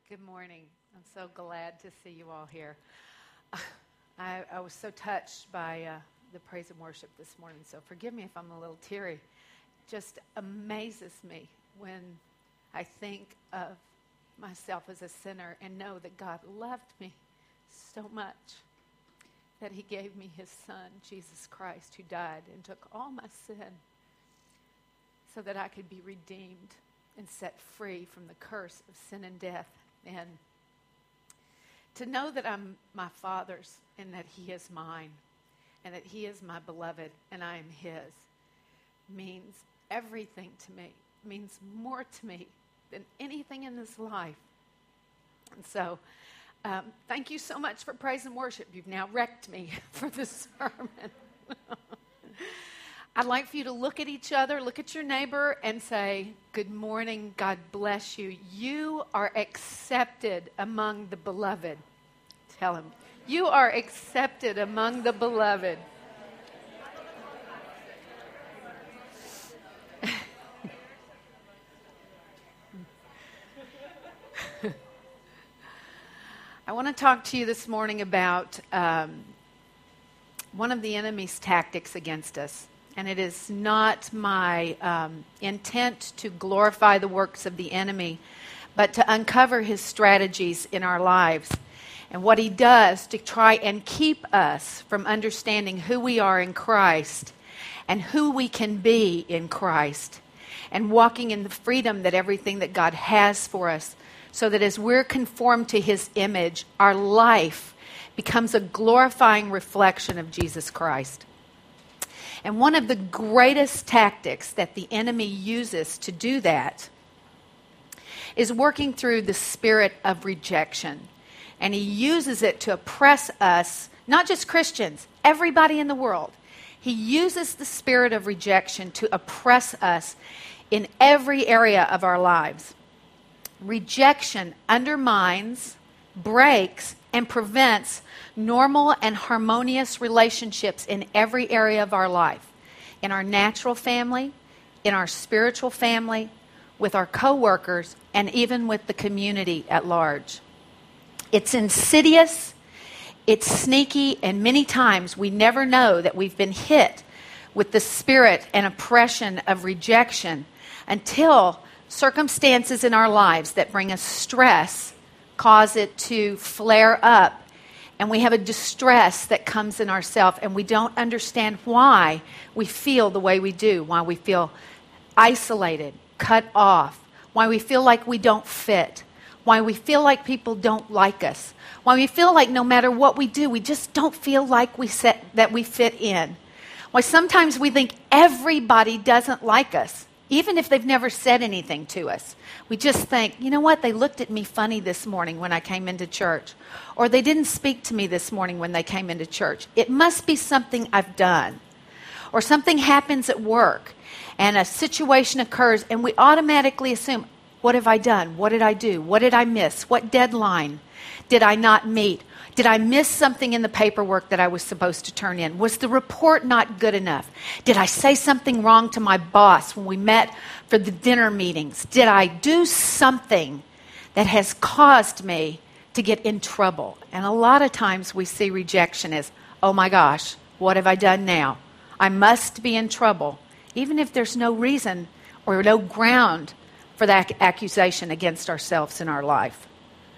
Good morning. I'm so glad to see you all here. I was so touched by the praise and worship this morning, so forgive me if I'm a little teary. It just amazes me when I think of myself as a sinner and know that God loved me so much that he gave me his son, Jesus Christ, who died and took all my sin so that I could be redeemed and set free from the curse of sin and death. And to know that I'm my Father's and that he is mine and that he is my beloved and I am his means everything to me, means more to me than anything in this life. And so thank you so much for praise and worship. You've now wrecked me for this sermon. I'd like for you to look at each other, look at your neighbor, and say, good morning, God bless you. You are accepted among the beloved. Tell him, you are accepted among the beloved. I want to talk to you this morning about one of the enemy's tactics against us. And it is not my intent to glorify the works of the enemy, but to uncover his strategies in our lives and what he does to try and keep us from understanding who we are in Christ and who we can be in Christ and walking in the freedom that everything that God has for us, so that as we're conformed to his image, our life becomes a glorifying reflection of Jesus Christ. And one of the greatest tactics that the enemy uses to do that is working through the spirit of rejection. And he uses it to oppress us, not just Christians, everybody in the world. He uses the spirit of rejection to oppress us in every area of our lives. Rejection undermines, breaks, and prevents normal and harmonious relationships in every area of our life. In our natural family, in our spiritual family, with our co-workers, and even with the community at large. It's insidious, it's sneaky, and many times we never know that we've been hit with the spirit and oppression of rejection until circumstances in our lives that bring us stress cause it to flare up. And we have a distress that comes in ourselves, and we don't understand why we feel the way we do, why we feel isolated, cut off, why we feel like we don't fit, why we feel like people don't like us, why we feel like no matter what we do, we just don't feel like that we fit in, why sometimes we think everybody doesn't like us, even if they've never said anything to us. We just think, you know what, they looked at me funny this morning when I came into church. Or they didn't speak to me this morning when they came into church. It must be something I've done. Or something happens at work and a situation occurs and we automatically assume, what have I done? What did I do? What did I miss? What deadline did I not meet? Did I miss something in the paperwork that I was supposed to turn in? Was the report not good enough? Did I say something wrong to my boss when we met for the dinner meetings? Did I do something that has caused me to get in trouble? And a lot of times we see rejection as, oh my gosh, what have I done now? I must be in trouble, even if there's no reason or no ground for that accusation against ourselves in our life.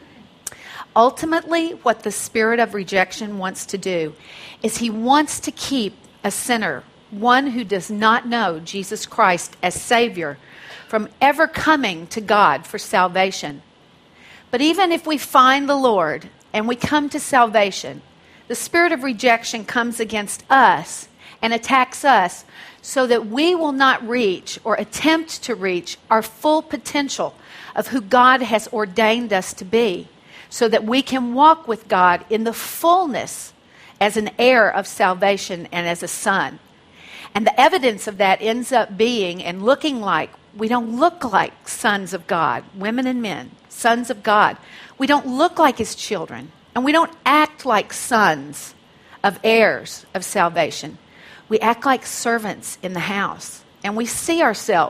Ultimately, what the spirit of rejection wants to do is he wants to keep a sinner, one who does not know Jesus Christ as Savior, from ever coming to God for salvation. But even if we find the Lord and we come to salvation, the spirit of rejection comes against us and attacks us so that we will not reach or attempt to reach our full potential of who God has ordained us to be, so that we can walk with God in the fullness as an heir of salvation and as a son. And the evidence of that ends up being and looking like, we don't look like sons of God, women and men, sons of God. We don't look like his children, and we don't act like sons of heirs of salvation. We act like servants in the house, and we see ourselves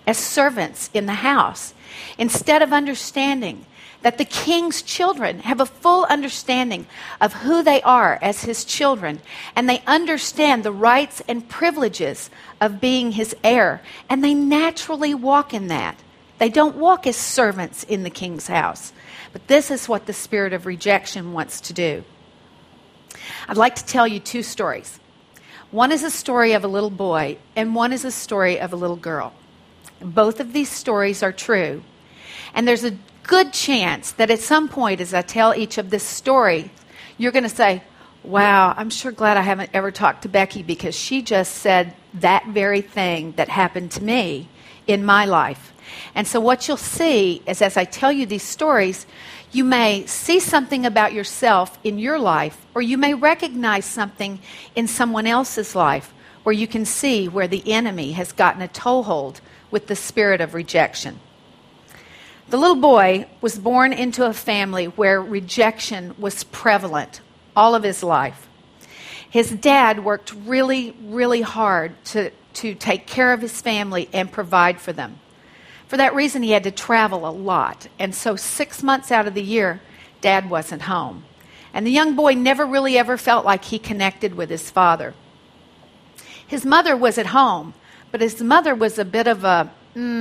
as servants in the house, instead of understanding that the king's children have a full understanding of who they are as his children, and they understand the rights and privileges of being his heir, and they naturally walk in that. They don't walk as servants in the king's house. But this is what the spirit of rejection wants to do. I'd like to tell you two stories. One is a story of a little boy, and one is a story of a little girl. Both of these stories are true. And there's a good chance that at some point, as I tell each of this story, you're going to say, wow, I'm sure glad I haven't ever talked to Becky, because she just said that very thing that happened to me in my life. And so what you'll see is, as I tell you these stories, you may see something about yourself in your life, or you may recognize something in someone else's life where you can see where the enemy has gotten a toehold with the spirit of rejection. The little boy was born into a family where rejection was prevalent all of his life. His dad worked really, really hard to take care of his family and provide for them. For that reason, he had to travel a lot. And so 6 months out of the year, Dad wasn't home. And the young boy never really ever felt like he connected with his father. His mother was at home, but his mother was a bit of a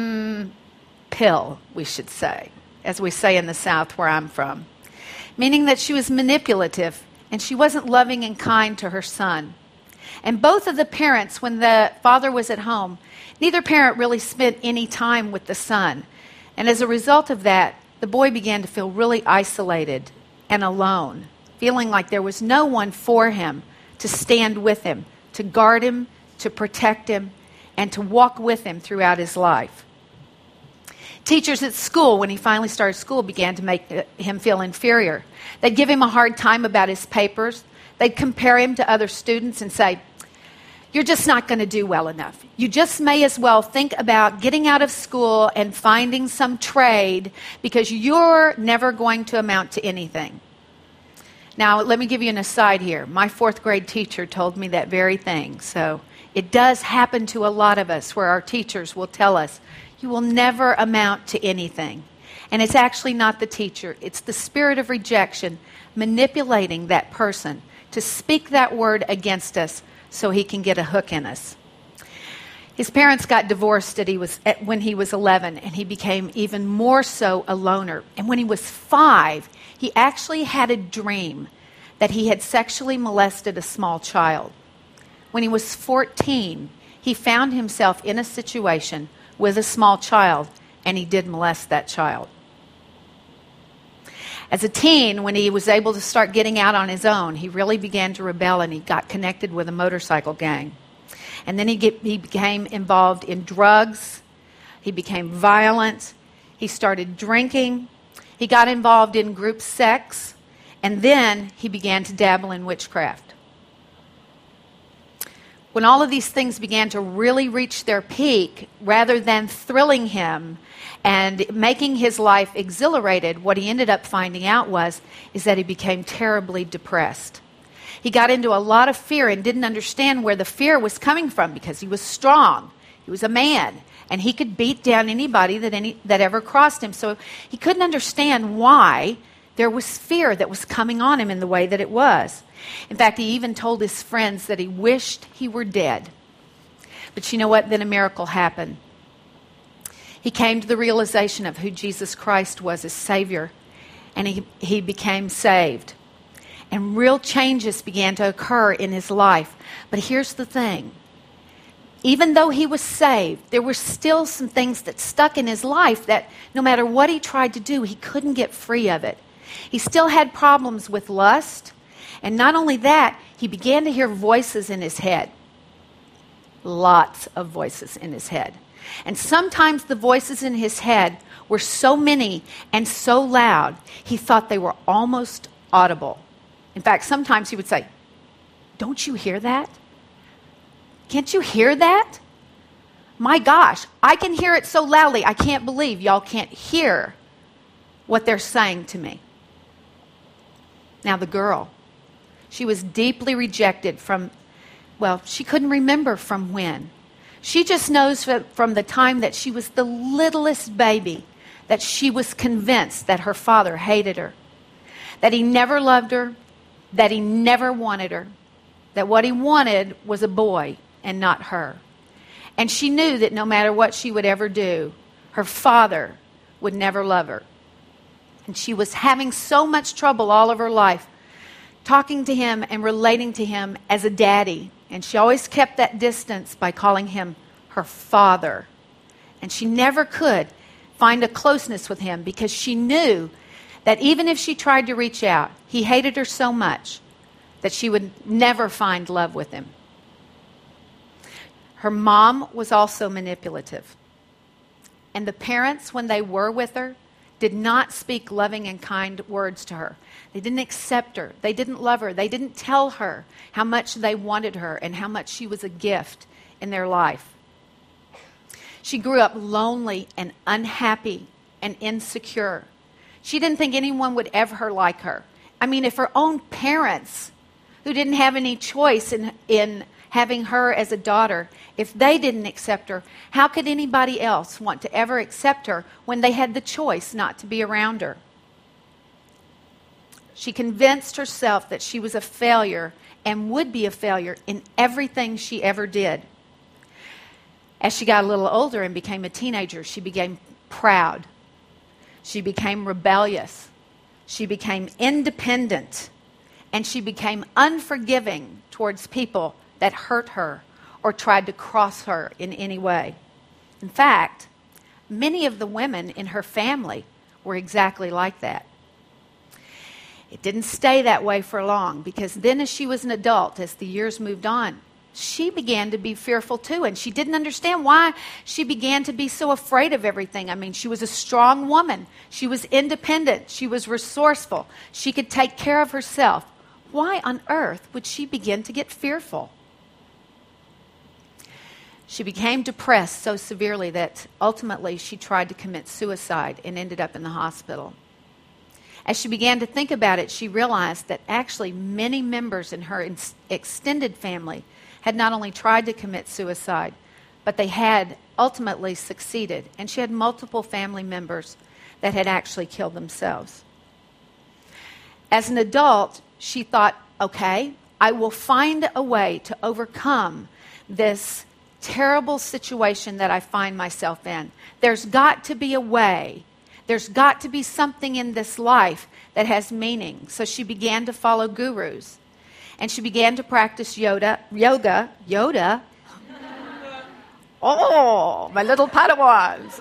pill, we should say, as we say in the South where I'm from. Meaning that she was manipulative and she wasn't loving and kind to her son. And both of the parents, when the father was at home, neither parent really spent any time with the son. And as a result of that, the boy began to feel really isolated and alone, feeling like there was no one for him to stand with him, to guard him, to protect him, and to walk with him throughout his life. Teachers at school, when he finally started school, began to make him feel inferior. They'd give him a hard time about his papers. They'd compare him to other students and say, you're just not going to do well enough. You just may as well think about getting out of school and finding some trade, because you're never going to amount to anything. Now, let me give you an aside here. My 4th grade teacher told me that very thing. So it does happen to a lot of us where our teachers will tell us, you will never amount to anything. And it's actually not the teacher. It's the spirit of rejection manipulating that person to speak that word against us so he can get a hook in us. His parents got divorced when he was 11, and he became even more so a loner. And when he was 5, he actually had a dream that he had sexually molested a small child. When he was 14, he found himself in a situation with a small child, and he did molest that child. As a teen, when he was able to start getting out on his own, he really began to rebel, and he got connected with a motorcycle gang. And then he became involved in drugs. He became violent. He started drinking. He got involved in group sex. And then he began to dabble in witchcraft. When all of these things began to really reach their peak, rather than thrilling him and making his life exhilarated, what he ended up finding out is that he became terribly depressed. He got into a lot of fear and didn't understand where the fear was coming from, because he was strong. He was a man, and he could beat down anybody that ever crossed him. So he couldn't understand why there was fear that was coming on him in the way that it was. In fact, he even told his friends that he wished he were dead. But you know what? Then a miracle happened. He came to the realization of who Jesus Christ was as Savior, and he became saved. And real changes began to occur in his life. But here's the thing. Even though he was saved, there were still some things that stuck in his life that no matter what he tried to do, he couldn't get free of it. He still had problems with lust. And not only that, he began to hear voices in his head. Lots of voices in his head. And sometimes the voices in his head were so many and so loud, he thought they were almost audible. In fact, sometimes he would say, don't you hear that? Can't you hear that? My gosh, I can hear it so loudly, I can't believe y'all can't hear what they're saying to me. Now the girl, she was deeply rejected she couldn't remember from when. She just knows from the time that she was the littlest baby that she was convinced that her father hated her, that he never loved her, that he never wanted her, that what he wanted was a boy and not her. And she knew that no matter what she would ever do, her father would never love her. And she was having so much trouble all of her life talking to him and relating to him as a daddy. And she always kept that distance by calling him her father. And she never could find a closeness with him because she knew that even if she tried to reach out, he hated her so much that she would never find love with him. Her mom was also manipulative. And the parents, when they were with her, did not speak loving and kind words to her. They didn't accept her. They didn't love her. They didn't tell her how much they wanted her and how much she was a gift in their life. She grew up lonely and unhappy and insecure. She didn't think anyone would ever like her. I mean, if her own parents, who didn't have any choice in having her as a daughter, if they didn't accept her, how could anybody else want to ever accept her when they had the choice not to be around her? She convinced herself that she was a failure and would be a failure in everything she ever did. As she got a little older and became a teenager, she became proud. She became rebellious. She became independent. And she became unforgiving towards people that hurt her or tried to cross her in any way. In fact, many of the women in her family were exactly like that. It didn't stay that way for long because then as she was an adult, as the years moved on, she began to be fearful too, and she didn't understand why she began to be so afraid of everything. I mean, she was a strong woman. She was independent. She was resourceful. She could take care of herself. Why on earth would she begin to get fearful? She became depressed so severely that ultimately she tried to commit suicide and ended up in the hospital. As she began to think about it, she realized that actually many members in her extended family had not only tried to commit suicide, but they had ultimately succeeded. And she had multiple family members that had actually killed themselves. As an adult, she thought, okay, I will find a way to overcome this terrible situation that I find myself in. There's got to be a way. There's got to be something in this life that has meaning. So she began to follow gurus. And she began to practice yoga. Oh, my little Padawans.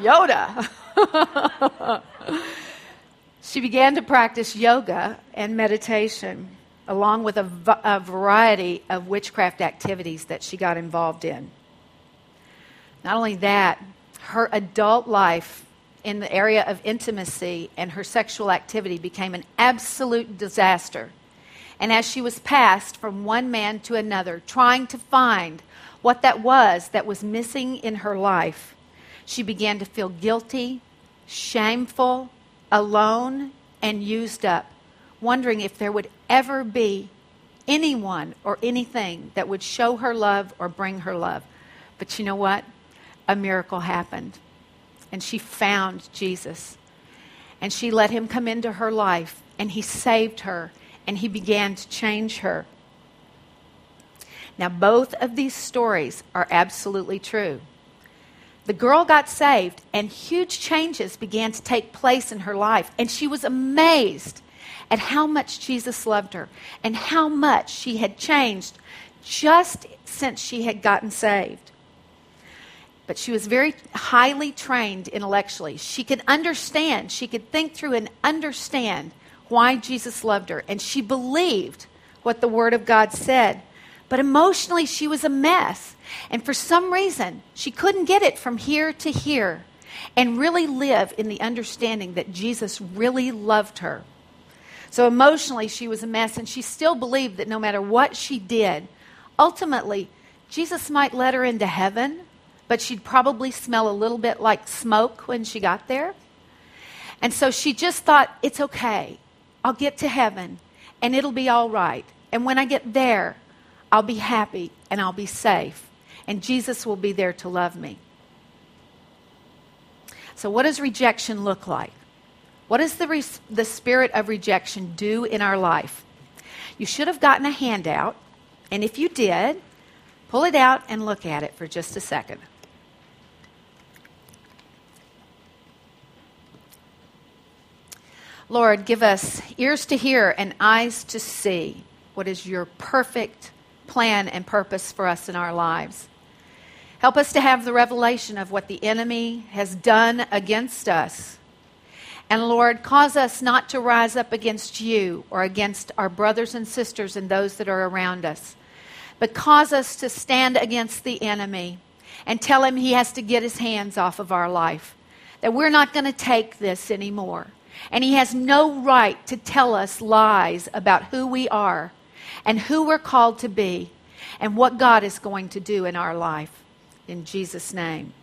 Yoda. She began to practice yoga and meditation, along with a variety of witchcraft activities that she got involved in. Not only that, her adult life in the area of intimacy and her sexual activity became an absolute disaster. And as she was passed from one man to another, trying to find what that was missing in her life, she began to feel guilty, shameful, alone, and used up, wondering if there would ever be anyone or anything that would show her love or bring her love. But you know what? A miracle happened. And she found Jesus. And she let him come into her life. And he saved her. And he began to change her. Now, both of these stories are absolutely true. The girl got saved, and huge changes began to take place in her life. And she was amazed at how much Jesus loved her and how much she had changed just since she had gotten saved. But she was very highly trained intellectually. She could understand, she could think through and understand why Jesus loved her. And she believed what the Word of God said. But emotionally, she was a mess. And for some reason, she couldn't get it from here to here and really live in the understanding that Jesus really loved her. So emotionally, she was a mess. And she still believed that no matter what she did, ultimately, Jesus might let her into heaven, but she'd probably smell a little bit like smoke when she got there. And so she just thought, it's okay. I'll get to heaven, and it'll be all right. And when I get there, I'll be happy, and I'll be safe. and Jesus will be there to love me. So what does rejection look like? What does the spirit of rejection do in our life? You should have gotten a handout, and if you did, pull it out and look at it for just a second. Lord, give us ears to hear and eyes to see what is your perfect plan and purpose for us in our lives. Help us to have the revelation of what the enemy has done against us. And Lord, cause us not to rise up against you or against our brothers and sisters and those that are around us, but cause us to stand against the enemy and tell him he has to get his hands off of our life, that we're not going to take this anymore. And he has no right to tell us lies about who we are and who we're called to be and what God is going to do in our life. In Jesus' name.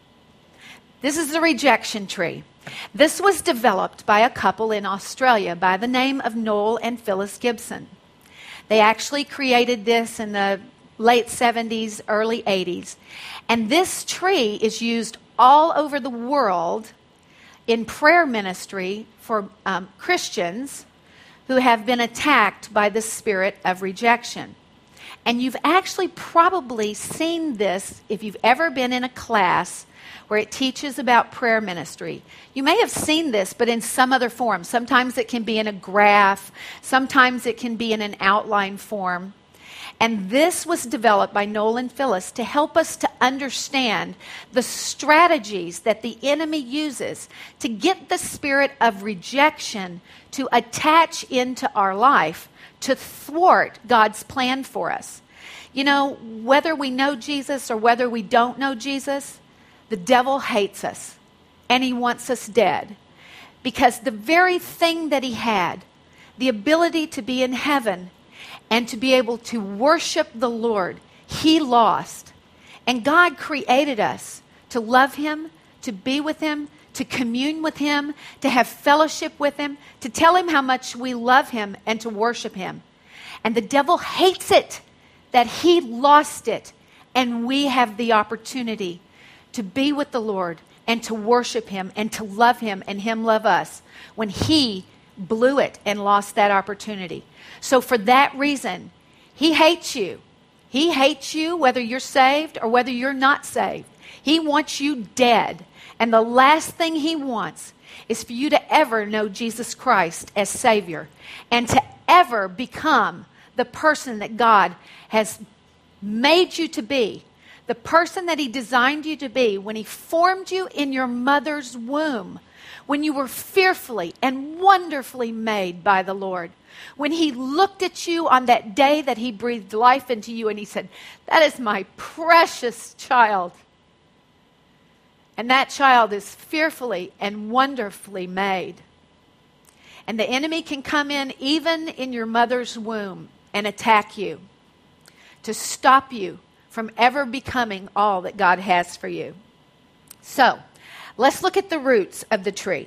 This is the rejection tree. This was developed by a couple in Australia by the name of Noel and Phyllis Gibson. They actually created this in the late 70s, early 80s. And this tree is used all over the world in prayer ministry for Christians who have been attacked by the spirit of rejection. And you've actually probably seen this if you've ever been in a class where it teaches about prayer ministry. You may have seen this, but in some other form. Sometimes it can be in a graph. Sometimes it can be in an outline form. And this was developed by Noel and Phyllis to help us to understand the strategies that the enemy uses to get the spirit of rejection to attach into our life to thwart God's plan for us. You know, whether we know Jesus or whether we don't know Jesus, the devil hates us and he wants us dead. Because the very thing that he had, the ability to be in heaven and to be able to worship the Lord, he lost. And God created us to love him, to be with him, to commune with him, to have fellowship with him, to tell him how much we love him and to worship him. And the devil hates it that he lost it, and we have the opportunity to be with the Lord and to worship him and to love him and him love us when he blew it and lost that opportunity. So for that reason, he hates you. He hates you whether you're saved or whether you're not saved. He wants you dead. And the last thing he wants is for you to ever know Jesus Christ as Savior and to ever become the person that God has made you to be, the person that he designed you to be when he formed you in your mother's womb, when you were fearfully and wonderfully made by the Lord. When he looked at you on that day that he breathed life into you and he said, "That is my precious child." And that child is fearfully and wonderfully made. And the enemy can come in even in your mother's womb and attack you to stop you from ever becoming all that God has for you. So, let's look at the roots of the tree.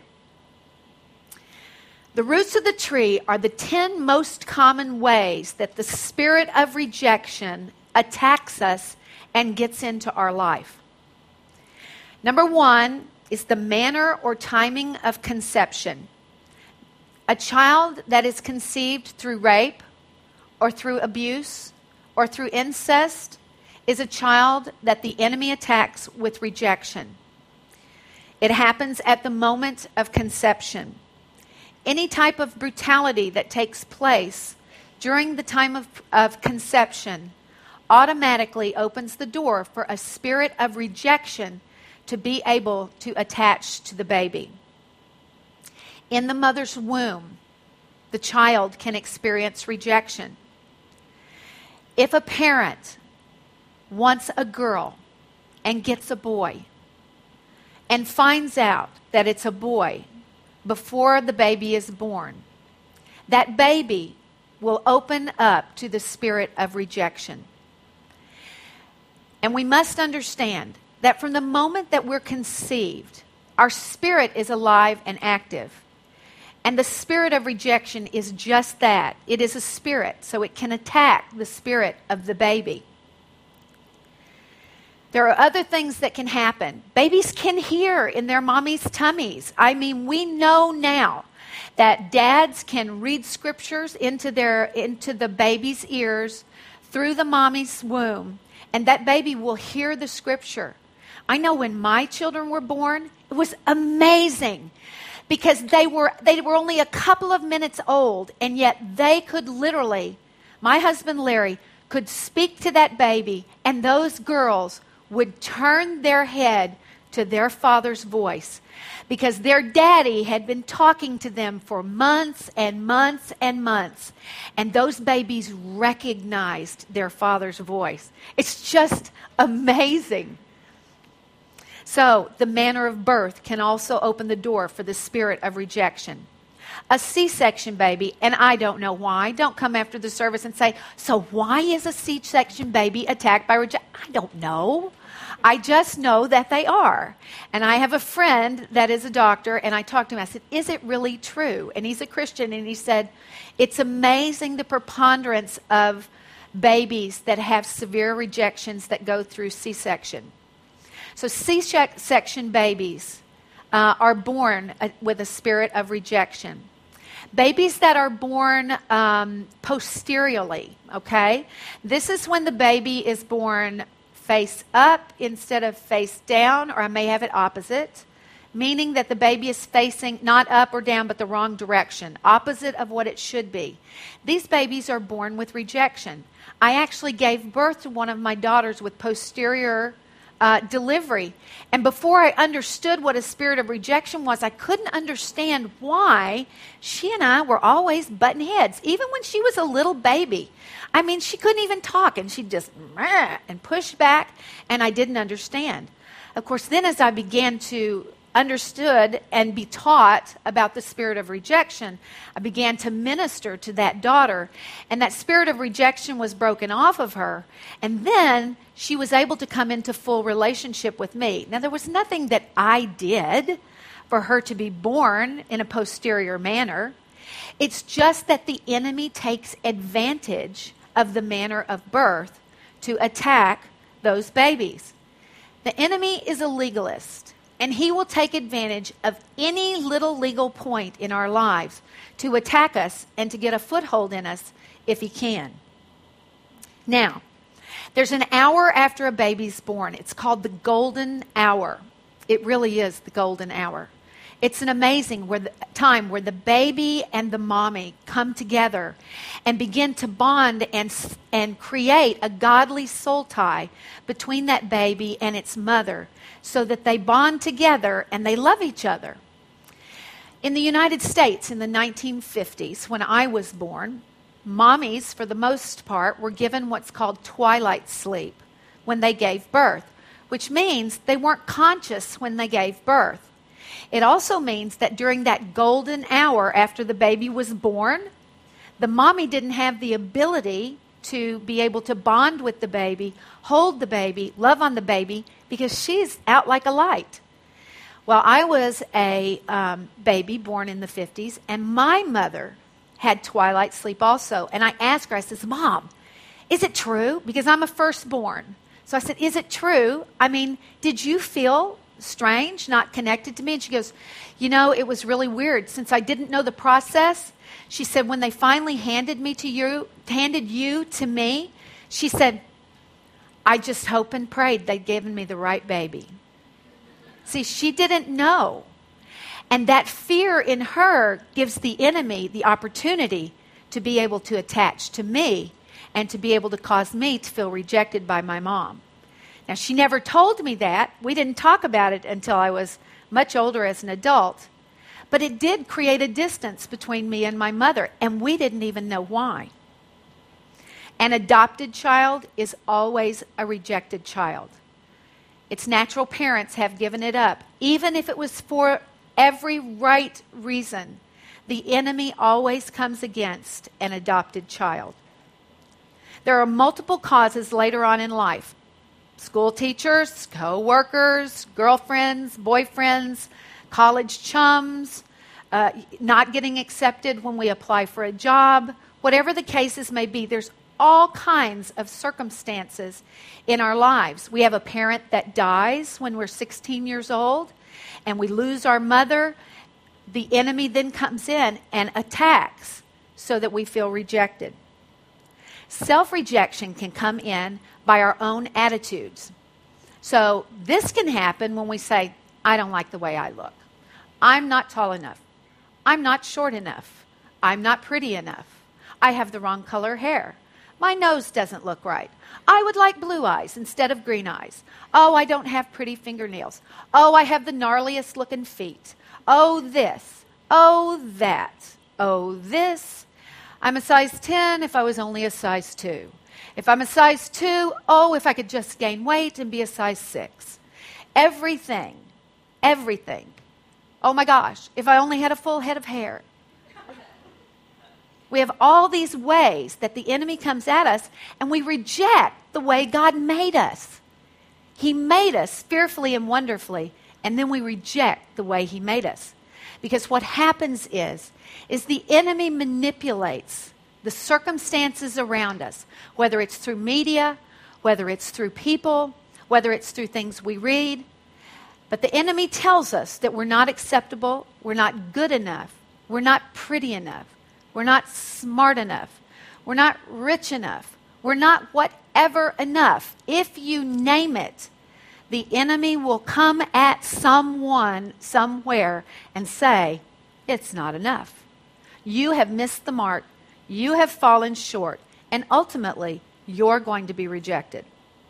The roots of the tree are the 10 most common ways that the spirit of rejection attacks us and gets into our life. Number 1 is the manner or timing of conception. A child that is conceived through rape or through abuse or through incest is a child that the enemy attacks with rejection. It happens at the moment of conception. Any type of brutality that takes place during the time of conception automatically opens the door for a spirit of rejection to be able to attach to the baby. In the mother's womb, the child can experience rejection. If a parent wants a girl and gets a boy and finds out that it's a boy before the baby is born, that baby will open up to the spirit of rejection. And we must understand that from the moment that we're conceived, our spirit is alive and active. And the spirit of rejection is just that. It is a spirit, so it can attack the spirit of the baby. There are other things that can happen. Babies can hear in their mommy's tummies. I mean, we know now that dads can read scriptures into the baby's ears through the mommy's womb, and that baby will hear the scripture. I know when my children were born, it was amazing because they were only a couple of minutes old, and yet they could literally, my husband Larry could speak to that baby, and those girls would turn their head to their father's voice because their daddy had been talking to them for months and months and months, and those babies recognized their father's voice. It's just amazing. So the manner of birth can also open the door for the spirit of rejection. A C-section baby, and I don't know why. Don't come after the service and say, so why is a C-section baby attacked by rejection? I don't know. I just know that they are. And I have a friend that is a doctor, and I talked to him. I said, is it really true? And he's a Christian, and he said, it's amazing the preponderance of babies that have severe rejections that go through C-section. So C-section babies are born with a spirit of rejection. Babies that are born posteriorly, okay? This is when the baby is born face up instead of face down, or I may have it opposite, meaning that the baby is facing not up or down, but the wrong direction, opposite of what it should be. These babies are born with rejection. I actually gave birth to one of my daughters with posterior delivery. And before I understood what a spirit of rejection was, I couldn't understand why she and I were always butting heads, even when she was a little baby. I mean, she couldn't even talk, and she'd just and push back, and I didn't understand. Of course, then as I began to understood and be taught about the spirit of rejection, I began to minister to that daughter, and that spirit of rejection was broken off of her, and then she was able to come into full relationship with me. Now, there was nothing that I did for her to be born in a posterior manner. It's just that the enemy takes advantage of the manner of birth to attack those babies. The enemy is a legalist, and he will take advantage of any little legal point in our lives to attack us and to get a foothold in us if he can. Now, there's an hour after a baby's born. It's called the golden hour. It really is the golden hour. It's an amazing time where the baby and the mommy come together and begin to bond and create a godly soul tie between that baby and its mother so that they bond together and they love each other. In the United States in the 1950s, when I was born, mommies, for the most part, were given what's called twilight sleep when they gave birth, which means they weren't conscious when they gave birth. It also means that during that golden hour after the baby was born, the mommy didn't have the ability to be able to bond with the baby, hold the baby, love on the baby, because she's out like a light. Well, I was a baby born in the 50s, and my mother had twilight sleep also. And I asked her, I said, Mom, is it true? Because I'm a firstborn. So I said, is it true? I mean, did you feel strange, not connected to me? And she goes, you know, it was really weird. Since I didn't know the process, she said, when they finally handed you to me, she said, I just hoped and prayed they'd given me the right baby. See, she didn't know. And that fear in her gives the enemy the opportunity to be able to attach to me and to be able to cause me to feel rejected by my mom. Now, she never told me that. We didn't talk about it until I was much older as an adult. But it did create a distance between me and my mother, and we didn't even know why. An adopted child is always a rejected child. Its natural parents have given it up. Even if it was for every right reason, the enemy always comes against an adopted child. There are multiple causes later on in life. School teachers, co-workers, girlfriends, boyfriends, college chums, not getting accepted when we apply for a job. Whatever the cases may be, there's all kinds of circumstances in our lives. We have a parent that dies when we're 16 years old, and we lose our mother. The enemy then comes in and attacks so that we feel rejected. Self-rejection can come in by our own attitudes. So this can happen when we say, I don't like the way I look. I'm not tall enough. I'm not short enough. I'm not pretty enough. I have the wrong color hair. My nose doesn't look right. I would like blue eyes instead of green eyes. Oh, I don't have pretty fingernails. Oh, I have the gnarliest looking feet. Oh, this. Oh, that. Oh, this. I'm a size 10 if I was only a size 2. If I'm a size 2, oh, if I could just gain weight and be a size 6. Everything. Oh my gosh, if I only had a full head of hair. We have all these ways that the enemy comes at us, and we reject the way God made us. He made us fearfully and wonderfully, and then we reject the way He made us. Because what happens is the enemy manipulates the circumstances around us, whether it's through media, whether it's through people, whether it's through things we read. But the enemy tells us that we're not acceptable, we're not good enough, we're not pretty enough, we're not smart enough, we're not rich enough, we're not whatever enough. If you name it, the enemy will come at someone somewhere and say, it's not enough. You have missed the mark. You have fallen short. And ultimately, you're going to be rejected.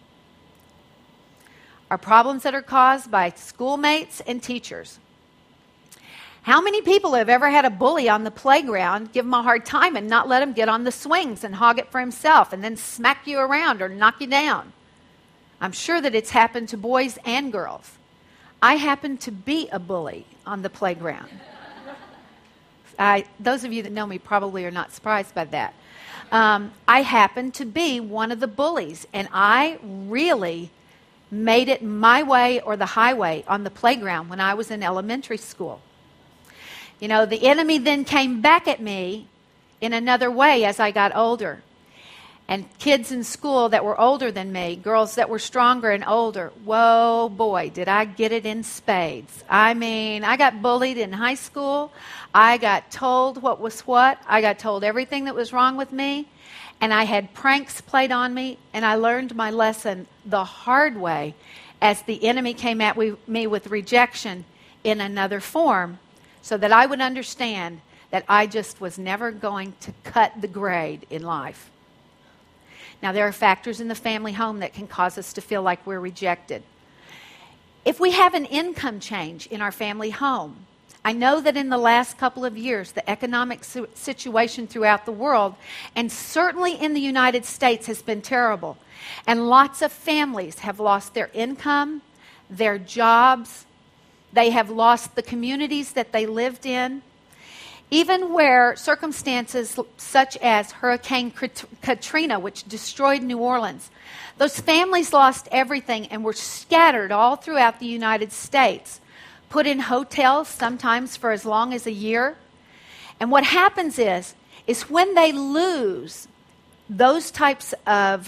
Are problems that are caused by schoolmates and teachers. How many people have ever had a bully on the playground give him a hard time and not let him get on the swings and hog it for himself and then smack you around or knock you down? I'm sure that it's happened to boys and girls. I happen to be a bully on the playground. Those of you that know me probably are not surprised by that. I happen to be one of the bullies, and I really made it my way or the highway on the playground when I was in elementary school. You know, the enemy then came back at me in another way as I got older. And kids in school that were older than me, girls that were stronger and older, whoa, boy, did I get it in spades. I mean, I got bullied in high school. I got told what was what. I got told everything that was wrong with me. And I had pranks played on me. And I learned my lesson the hard way as the enemy came at me with rejection in another form so that I would understand that I just was never going to cut the grade in life. Now, there are factors in the family home that can cause us to feel like we're rejected. If we have an income change in our family home, I know that in the last couple of years, the economic situation throughout the world, and certainly in the United States, has been terrible. And lots of families have lost their income, their jobs. They have lost the communities that they lived in. Even where circumstances such as Hurricane Katrina, which destroyed New Orleans, those families lost everything and were scattered all throughout the United States, put in hotels sometimes for as long as a year. And what happens is when they lose those types of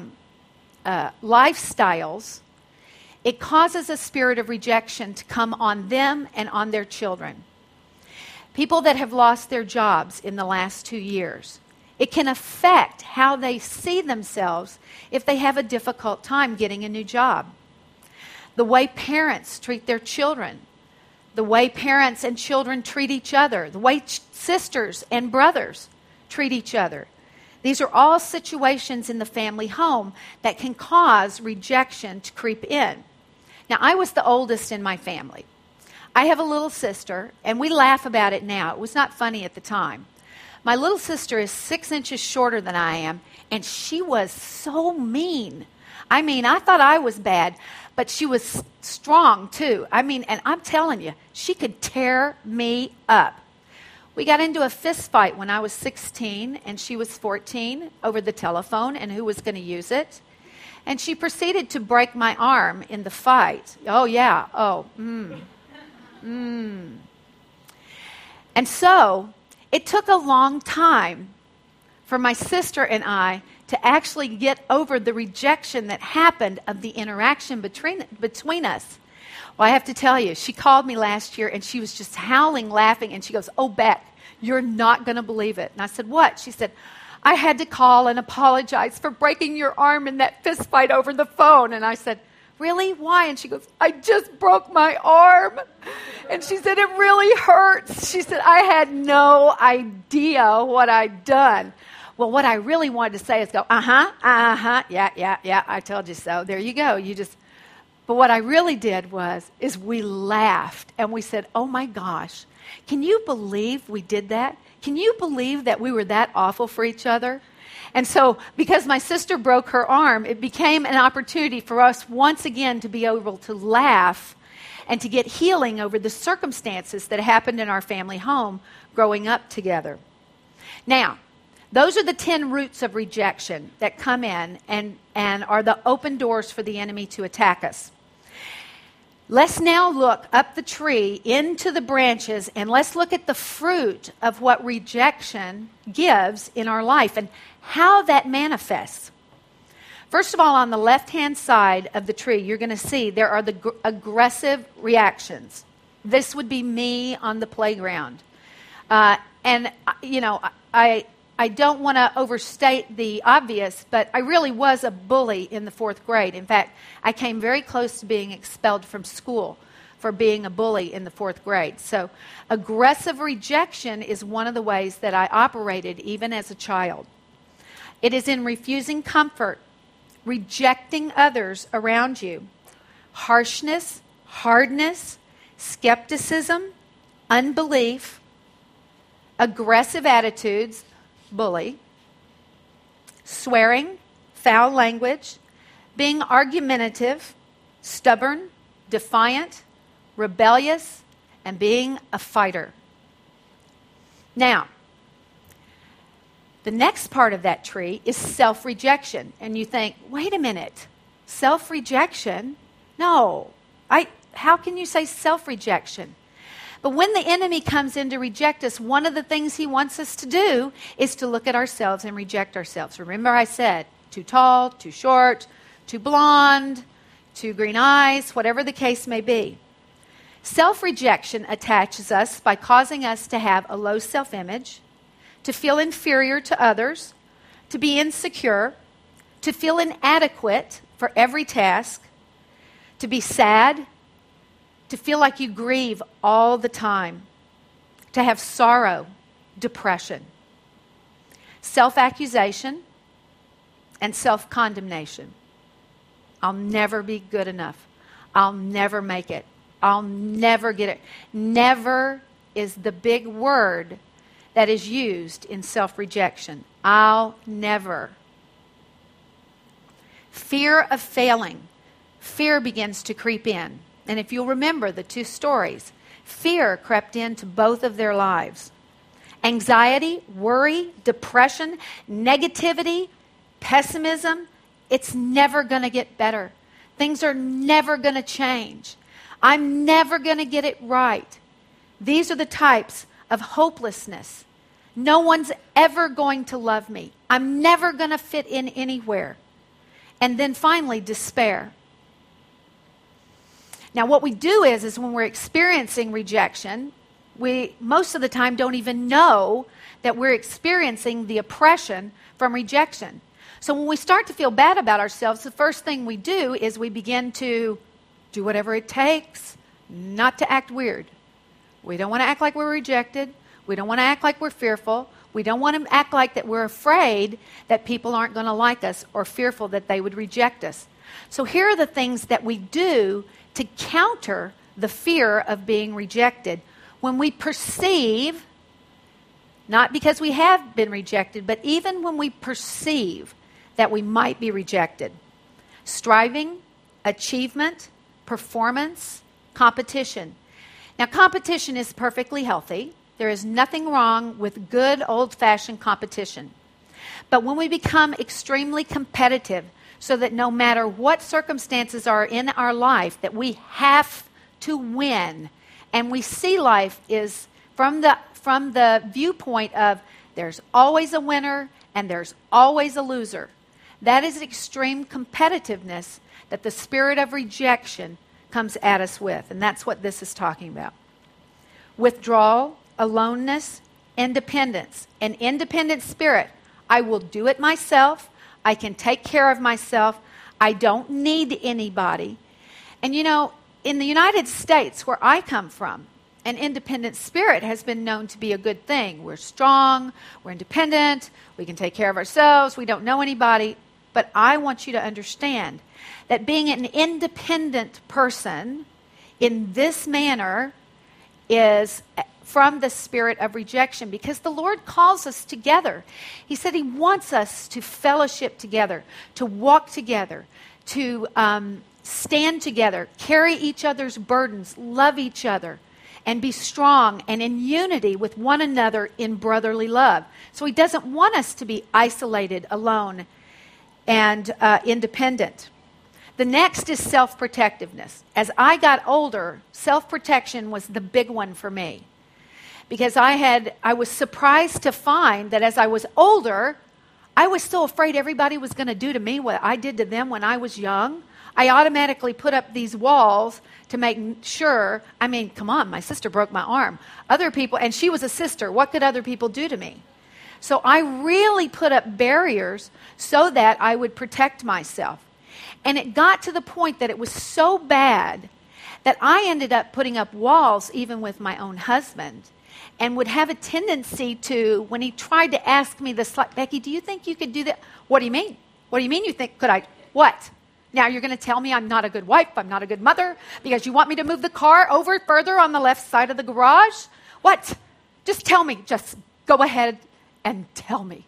lifestyles, it causes a spirit of rejection to come on them and on their children. People that have lost their jobs in the last 2 years, it can affect how they see themselves if they have a difficult time getting a new job. The way parents treat their children, the way parents and children treat each other, the way sisters and brothers treat each other. These are all situations in the family home that can cause rejection to creep in. Now, I was the oldest in my family. I have a little sister, and we laugh about it now. It was not funny at the time. My little sister is 6 inches shorter than I am, and she was so mean. I mean, I thought I was bad, but she was strong too. I mean, and I'm telling you, she could tear me up. We got into a fist fight when I was 16 and she was 14 over the telephone and who was going to use it. And she proceeded to break my arm in the fight. Oh, yeah. Oh, And so it took a long time for my sister and I to to actually get over the rejection that happened of the interaction between us. Well, I have to tell you, she called me last year and she was just howling, laughing, and she goes, "Oh, Beck, you're not going to believe it." And I said, "What?" She said, "I had to call and apologize for breaking your arm in that fist fight over the phone." And I said, "Really? Why?" And she goes, "I just broke my arm." And she said, "It really hurts." She said, "I had no idea what I'd done." Well, what I really wanted to say is go, yeah, I told you so. There you go. But what I really did is we laughed and we said, "Oh my gosh, can you believe we did that? Can you believe that we were that awful for each other?" And so, because my sister broke her arm, it became an opportunity for us once again to be able to laugh and to get healing over the circumstances that happened in our family home growing up together. Now, those are the 10 roots of rejection that come in and are the open doors for the enemy to attack us. Let's now look up the tree into the branches and let's look at the fruit of what rejection gives in our life and how that manifests. First of all, on the left-hand side of the tree, you're going to see there are the aggressive reactions. This would be me on the playground. I don't want to overstate the obvious, but I really was a bully in the 4th grade. In fact, I came very close to being expelled from school for being a bully in the 4th grade. So aggressive rejection is one of the ways that I operated even as a child. It is in refusing comfort, rejecting others around you, harshness, hardness, skepticism, unbelief, aggressive attitudes, bully, swearing, foul language, being argumentative, stubborn, defiant, rebellious, and being a fighter. Now, the next part of that tree is self-rejection. And you think, wait a minute, self-rejection? No. How can you say self-rejection? But when the enemy comes in to reject us, one of the things he wants us to do is to look at ourselves and reject ourselves. Remember I said, too tall, too short, too blonde, too green eyes, whatever the case may be. Self-rejection attaches us by causing us to have a low self-image, to feel inferior to others, to be insecure, to feel inadequate for every task, to be sad, to feel like you grieve all the time, to have sorrow, depression, self-accusation, and self-condemnation. I'll never be good enough. I'll never make it. I'll never get it. Never is the big word that is used in self-rejection. I'll never. Fear of failing. Fear begins to creep in. And if you'll remember the 2 stories, fear crept into both of their lives. Anxiety, worry, depression, negativity, pessimism, it's never going to get better. Things are never going to change. I'm never going to get it right. These are the types of hopelessness. No one's ever going to love me. I'm never going to fit in anywhere. And then finally, despair. Now, what we do is when we're experiencing rejection, we most of the time don't even know that we're experiencing the oppression from rejection. So when we start to feel bad about ourselves, the first thing we do is we begin to do whatever it takes not to act weird. We don't want to act like we're rejected. We don't want to act like we're fearful. We don't want to act like that we're afraid that people aren't going to like us or fearful that they would reject us. So here are the things that we do to counter the fear of being rejected. When we perceive, not because we have been rejected, but even when we perceive that we might be rejected. Striving, achievement, performance, competition. Now, competition is perfectly healthy. There is nothing wrong with good old-fashioned competition. But when we become extremely competitive, so that no matter what circumstances are in our life, that we have to win. And we see life is from the viewpoint of there's always a winner and there's always a loser. That is extreme competitiveness that the spirit of rejection comes at us with. And that's what this is talking about. Withdrawal, aloneness, independence. An independent spirit. I will do it myself. I can take care of myself. I don't need anybody. And in the United States, where I come from, an independent spirit has been known to be a good thing. We're strong, we're independent, we can take care of ourselves, we don't know anybody. But I want you to understand that being an independent person in this manner is from the spirit of rejection, because the Lord calls us together. He said He wants us to fellowship together, to walk together, to stand together, carry each other's burdens, love each other, and be strong and in unity with one another in brotherly love. So He doesn't want us to be isolated, alone, and independent. The next is self-protectiveness. As I got older, self-protection was the big one for me. Because I was surprised to find that as I was older, I was still afraid everybody was going to do to me what I did to them when I was young. I automatically put up these walls to make sure. I mean, come on, my sister broke my arm. Other people, and she was a sister, what could other people do to me? So I really put up barriers so that I would protect myself. And it got to the point that it was so bad that I ended up putting up walls even with my own husband, and would have a tendency to, when he tried to ask me this, like, Becky, do you think you could do that? What do you mean? What do you mean you think, could I? What? Now you're going to tell me I'm not a good wife, I'm not a good mother, because you want me to move the car over further on the left side of the garage? What? Just tell me. Just go ahead and tell me.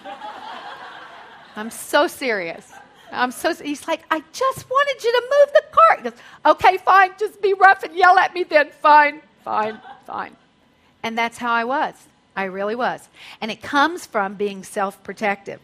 I'm so serious. He's like, I just wanted you to move the car. He goes, okay, fine, just be rough and yell at me then. Fine. And that's how I was. I really was. And it comes from being self-protective.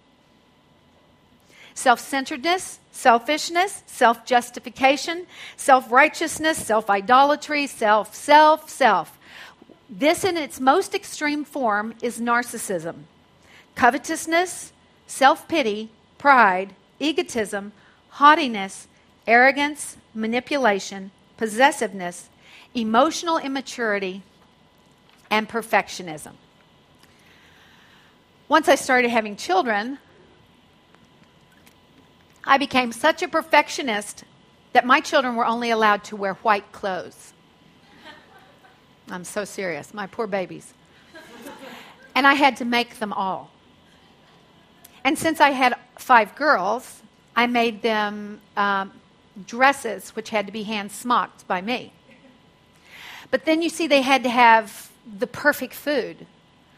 Self-centeredness, selfishness, self-justification, self-righteousness, self-idolatry, self. This in its most extreme form is narcissism. Covetousness, self-pity, pride, egotism, haughtiness, arrogance, manipulation, possessiveness, emotional immaturity, and perfectionism. Once I started having children, I became such a perfectionist that my children were only allowed to wear white clothes. I'm so serious. My poor babies. And I had to make them all. And since I had 5 girls, I made them dresses which had to be hand-smocked by me. But then you see they had to have the perfect food.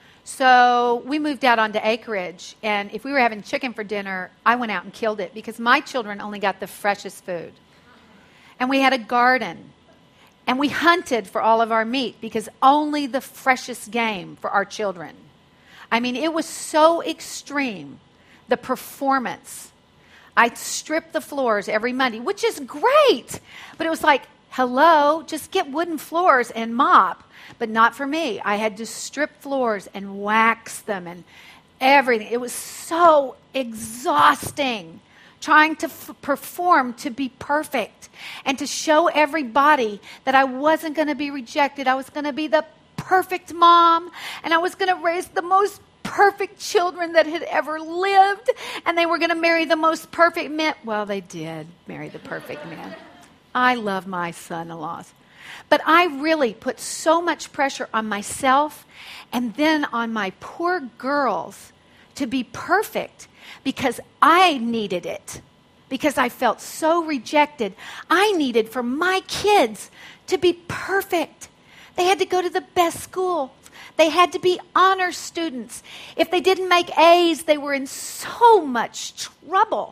So we moved out onto acreage, and if we were having chicken for dinner, I went out and killed it because my children only got the freshest food. And we had a garden, and we hunted for all of our meat because only the freshest game for our children. I mean, it was so extreme, the performance. I stripped the floors every Monday, which is great, but it was like, hello, just get wooden floors and mop. But not for me. I had to strip floors and wax them and everything. It was so exhausting trying to perform to be perfect and to show everybody that I wasn't going to be rejected. I was going to be the perfect mom, and I was going to raise the most perfect children that had ever lived, and they were going to marry the most perfect man. Well, they did marry the perfect man. I love my son-in-laws. But I really put so much pressure on myself and then on my poor girls to be perfect because I needed it. Because I felt so rejected. I needed for my kids to be perfect. They had to go to the best school. They had to be honor students. If they didn't make A's, they were in so much trouble.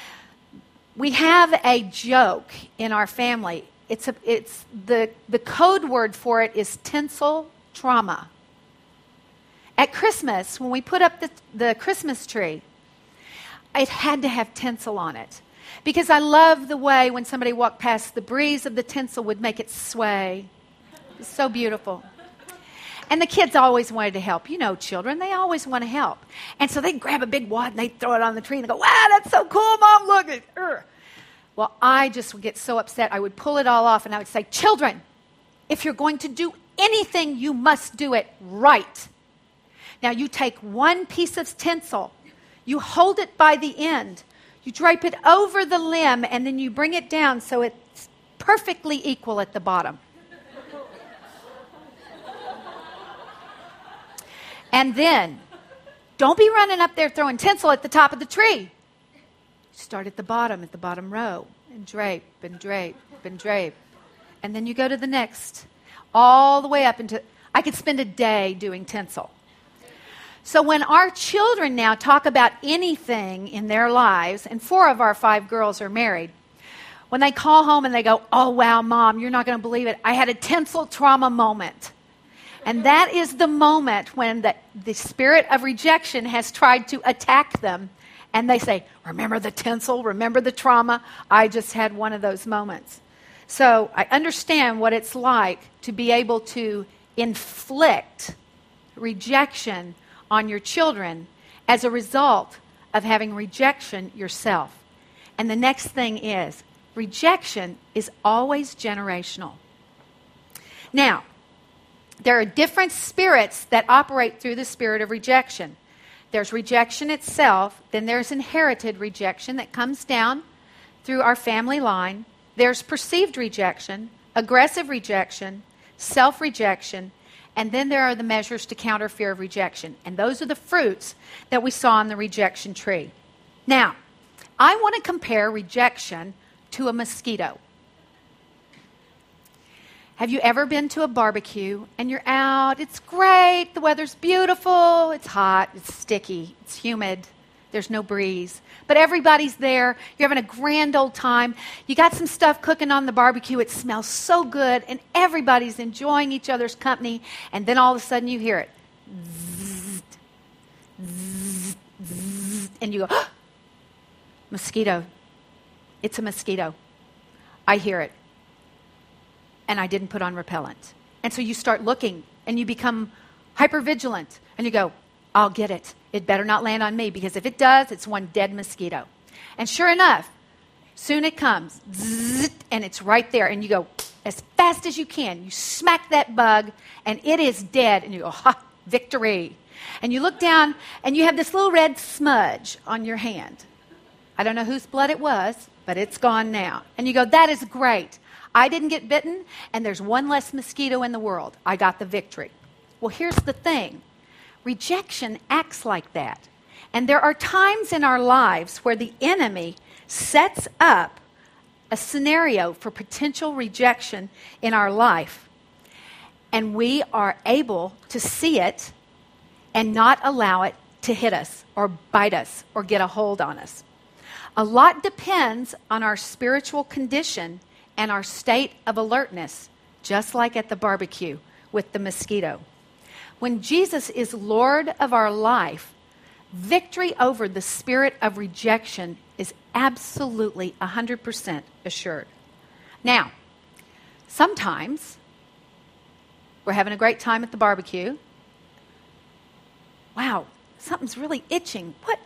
We have a joke in our family. It's the code word for it is tinsel trauma. At Christmas, when we put up the Christmas tree, it had to have tinsel on it. Because I love the way when somebody walked past, the breeze of the tinsel would make it sway. It's so beautiful. And the kids always wanted to help. You know, children, they always want to help. And so they'd grab a big wad and they'd throw it on the tree and go, wow, that's so cool, Mom, look at it. Well, I just would get so upset. I would pull it all off and I would say, children, if you're going to do anything, you must do it right. Now, you take one piece of tinsel, you hold it by the end, you drape it over the limb, and then you bring it down so it's perfectly equal at the bottom. And then, don't be running up there throwing tinsel at the top of the tree. Start at the bottom row, and drape, and drape, and drape. And then you go to the next, all the way up into, I could spend a day doing tinsel. So when our children now talk about anything in their lives, and 4 of our 5 girls are married, when they call home and they go, oh, wow, Mom, you're not going to believe it. I had a tinsel trauma moment. And that is the moment when the spirit of rejection has tried to attack them. And they say, remember the tinsel? Remember the trauma? I just had one of those moments. So I understand what it's like to be able to inflict rejection on your children as a result of having rejection yourself. And the next thing is, rejection is always generational. Now, there are different spirits that operate through the spirit of rejection. There's rejection itself, then there's inherited rejection that comes down through our family line. There's perceived rejection, aggressive rejection, self-rejection, and then there are the measures to counter fear of rejection. And those are the fruits that we saw on the rejection tree. Now, I want to compare rejection to a mosquito. Have you ever been to a barbecue and you're out, it's great, the weather's beautiful, it's hot, it's sticky, it's humid, there's no breeze, but everybody's there, you're having a grand old time, you got some stuff cooking on the barbecue, it smells so good, and everybody's enjoying each other's company, and then all of a sudden you hear it. Zzz, zzz, zzz, and you go, oh, mosquito. It's a mosquito. I hear it. And I didn't put on repellent. And so you start looking and you become hypervigilant and you go, I'll get it. It better not land on me because if it does, it's one dead mosquito. And sure enough, soon it comes zzz, and it's right there. And you go as fast as you can. You smack that bug and it is dead. And you go, ha, victory. And you look down and you have this little red smudge on your hand. I don't know whose blood it was, but it's gone now. And you go, that is great. I didn't get bitten, and there's one less mosquito in the world. I got the victory. Well, here's the thing. Rejection acts like that. And there are times in our lives where the enemy sets up a scenario for potential rejection in our life. And we are able to see it and not allow it to hit us or bite us or get a hold on us. A lot depends on our spiritual condition and our state of alertness, just like at the barbecue with the mosquito. When Jesus is Lord of our life, victory over the spirit of rejection is absolutely 100% assured. Now, sometimes we're having a great time at the barbecue. Wow, something's really itching. What?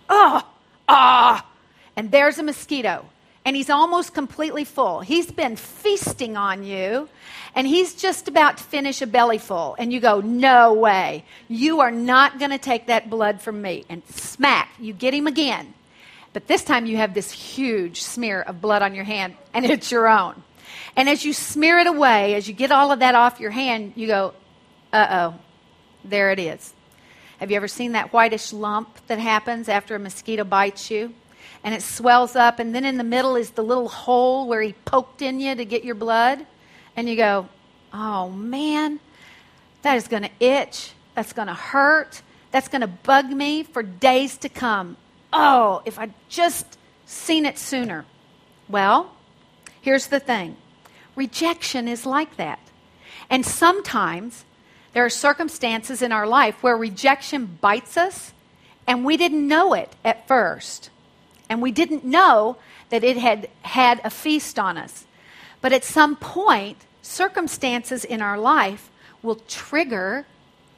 And there's a mosquito. And he's almost completely full. He's been feasting on you, and he's just about to finish a belly full. And you go, no way. You are not going to take that blood from me. And smack, you get him again. But this time you have this huge smear of blood on your hand, and it's your own. And as you smear it away, as you get all of that off your hand, you go, uh-oh, there it is. Have you ever seen that whitish lump that happens after a mosquito bites you? And it swells up, and then in the middle is the little hole where he poked in you to get your blood. And you go, oh, man, that is going to itch. That's going to hurt. That's going to bug me for days to come. Oh, if I'd just seen it sooner. Well, here's the thing. Rejection is like that. And sometimes there are circumstances in our life where rejection bites us, and we didn't know it at first. And we didn't know that it had had a feast on us. But at some point, circumstances in our life will trigger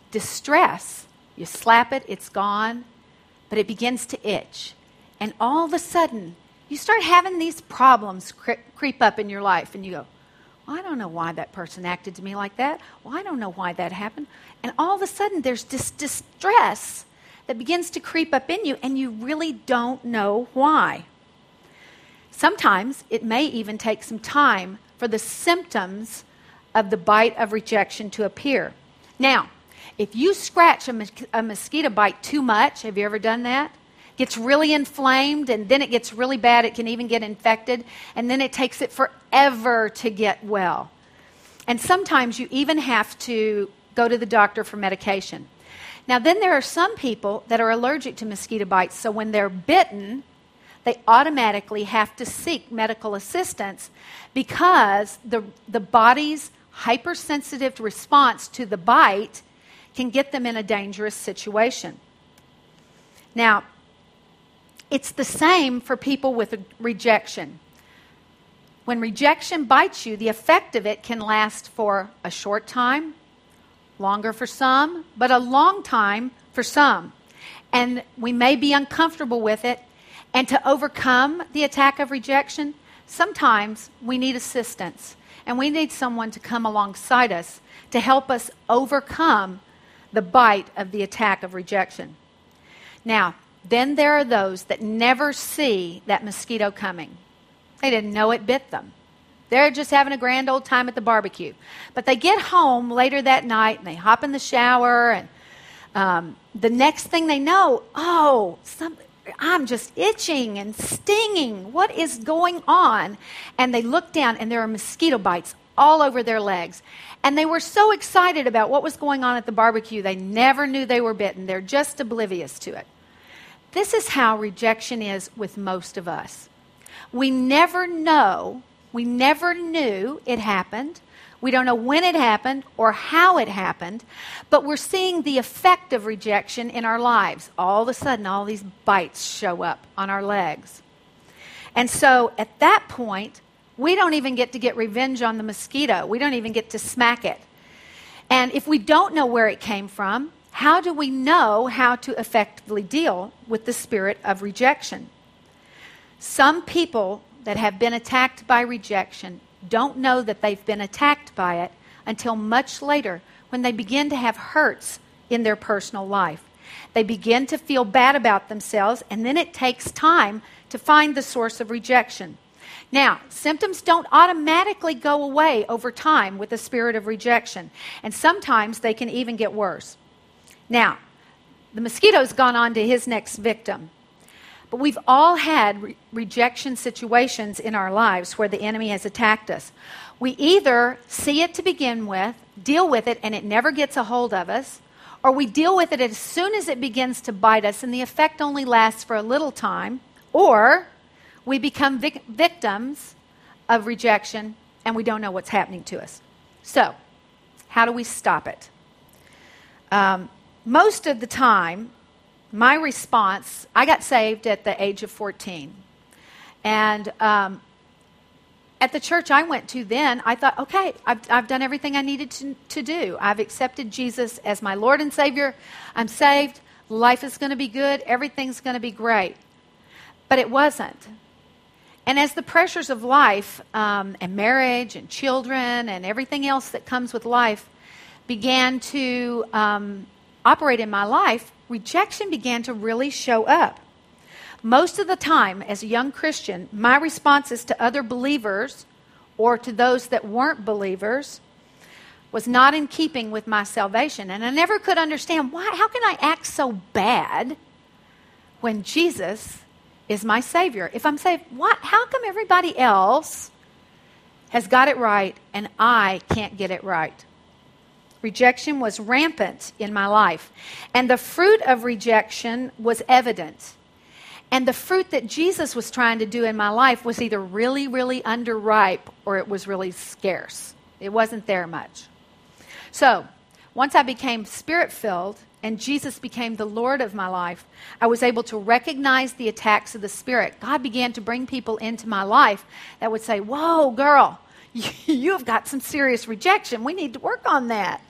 distress. You slap it, it's gone, but it begins to itch. And all of a sudden, you start having these problems creep up in your life, and you go, well, I don't know why that person acted to me like that. Well, I don't know why that happened. And all of a sudden, there's this distress that begins to creep up in you, and you really don't know why. Sometimes it may even take some time for the symptoms of the bite of rejection to appear. Now, if you scratch a mosquito bite too much, have you ever done that? Gets really inflamed, and then it gets really bad. It can even get infected, and then it takes it forever to get well. And sometimes you even have to go to the doctor for medication. Now, then there are some people that are allergic to mosquito bites, so when they're bitten, they automatically have to seek medical assistance because the body's hypersensitive response to the bite can get them in a dangerous situation. Now, it's the same for people with rejection. When rejection bites you, the effect of it can last for a short time, longer for some, but a long time for some. And we may be uncomfortable with it. And to overcome the attack of rejection, sometimes we need assistance. And we need someone to come alongside us to help us overcome the bite of the attack of rejection. Now, then there are those that never see that mosquito coming. They didn't know it bit them. They're just having a grand old time at the barbecue. But they get home later that night and they hop in the shower, and the next thing they know, I'm just itching and stinging. What is going on? And they look down and there are mosquito bites all over their legs. And they were so excited about what was going on at the barbecue, they never knew they were bitten. They're just oblivious to it. This is how rejection is with most of us. We never knew it happened. We don't know when it happened or how it happened, but we're seeing the effect of rejection in our lives. All of a sudden, all these bites show up on our legs. And so at that point, we don't even get to get revenge on the mosquito. We don't even get to smack it. And if we don't know where it came from, how do we know how to effectively deal with the spirit of rejection? Some people that have been attacked by rejection don't know that they've been attacked by it until much later when they begin to have hurts in their personal life. They begin to feel bad about themselves, and then it takes time to find the source of rejection. Now, symptoms don't automatically go away over time with the spirit of rejection, and sometimes they can even get worse. Now, the mosquito's gone on to his next victim. But we've all had rejection situations in our lives where the enemy has attacked us. We either see it to begin with, deal with it, and it never gets a hold of us, or we deal with it as soon as it begins to bite us, and the effect only lasts for a little time, or we become victims of rejection, and we don't know what's happening to us. So, how do we stop it? Most of the time, my response, I got saved at the age of 14. And at the church I went to then, I thought, okay, I've done everything I needed to do. I've accepted Jesus as my Lord and Savior. I'm saved. Life is going to be good. Everything's going to be great. But it wasn't. And as the pressures of life and marriage and children and everything else that comes with life began to operate in my life, rejection began to really show up. Most of the time, as a young Christian, my responses to other believers or to those that weren't believers was not in keeping with my salvation. And I never could understand, how can I act so bad when Jesus is my Savior? If I'm saved, how come everybody else has got it right and I can't get it right? Rejection was rampant in my life. And the fruit of rejection was evident. And the fruit that Jesus was trying to do in my life was either really, really underripe or it was really scarce. It wasn't there much. So, once I became Spirit-filled and Jesus became the Lord of my life, I was able to recognize the attacks of the Spirit. God began to bring people into my life that would say, whoa, girl, you've got some serious rejection. We need to work on that.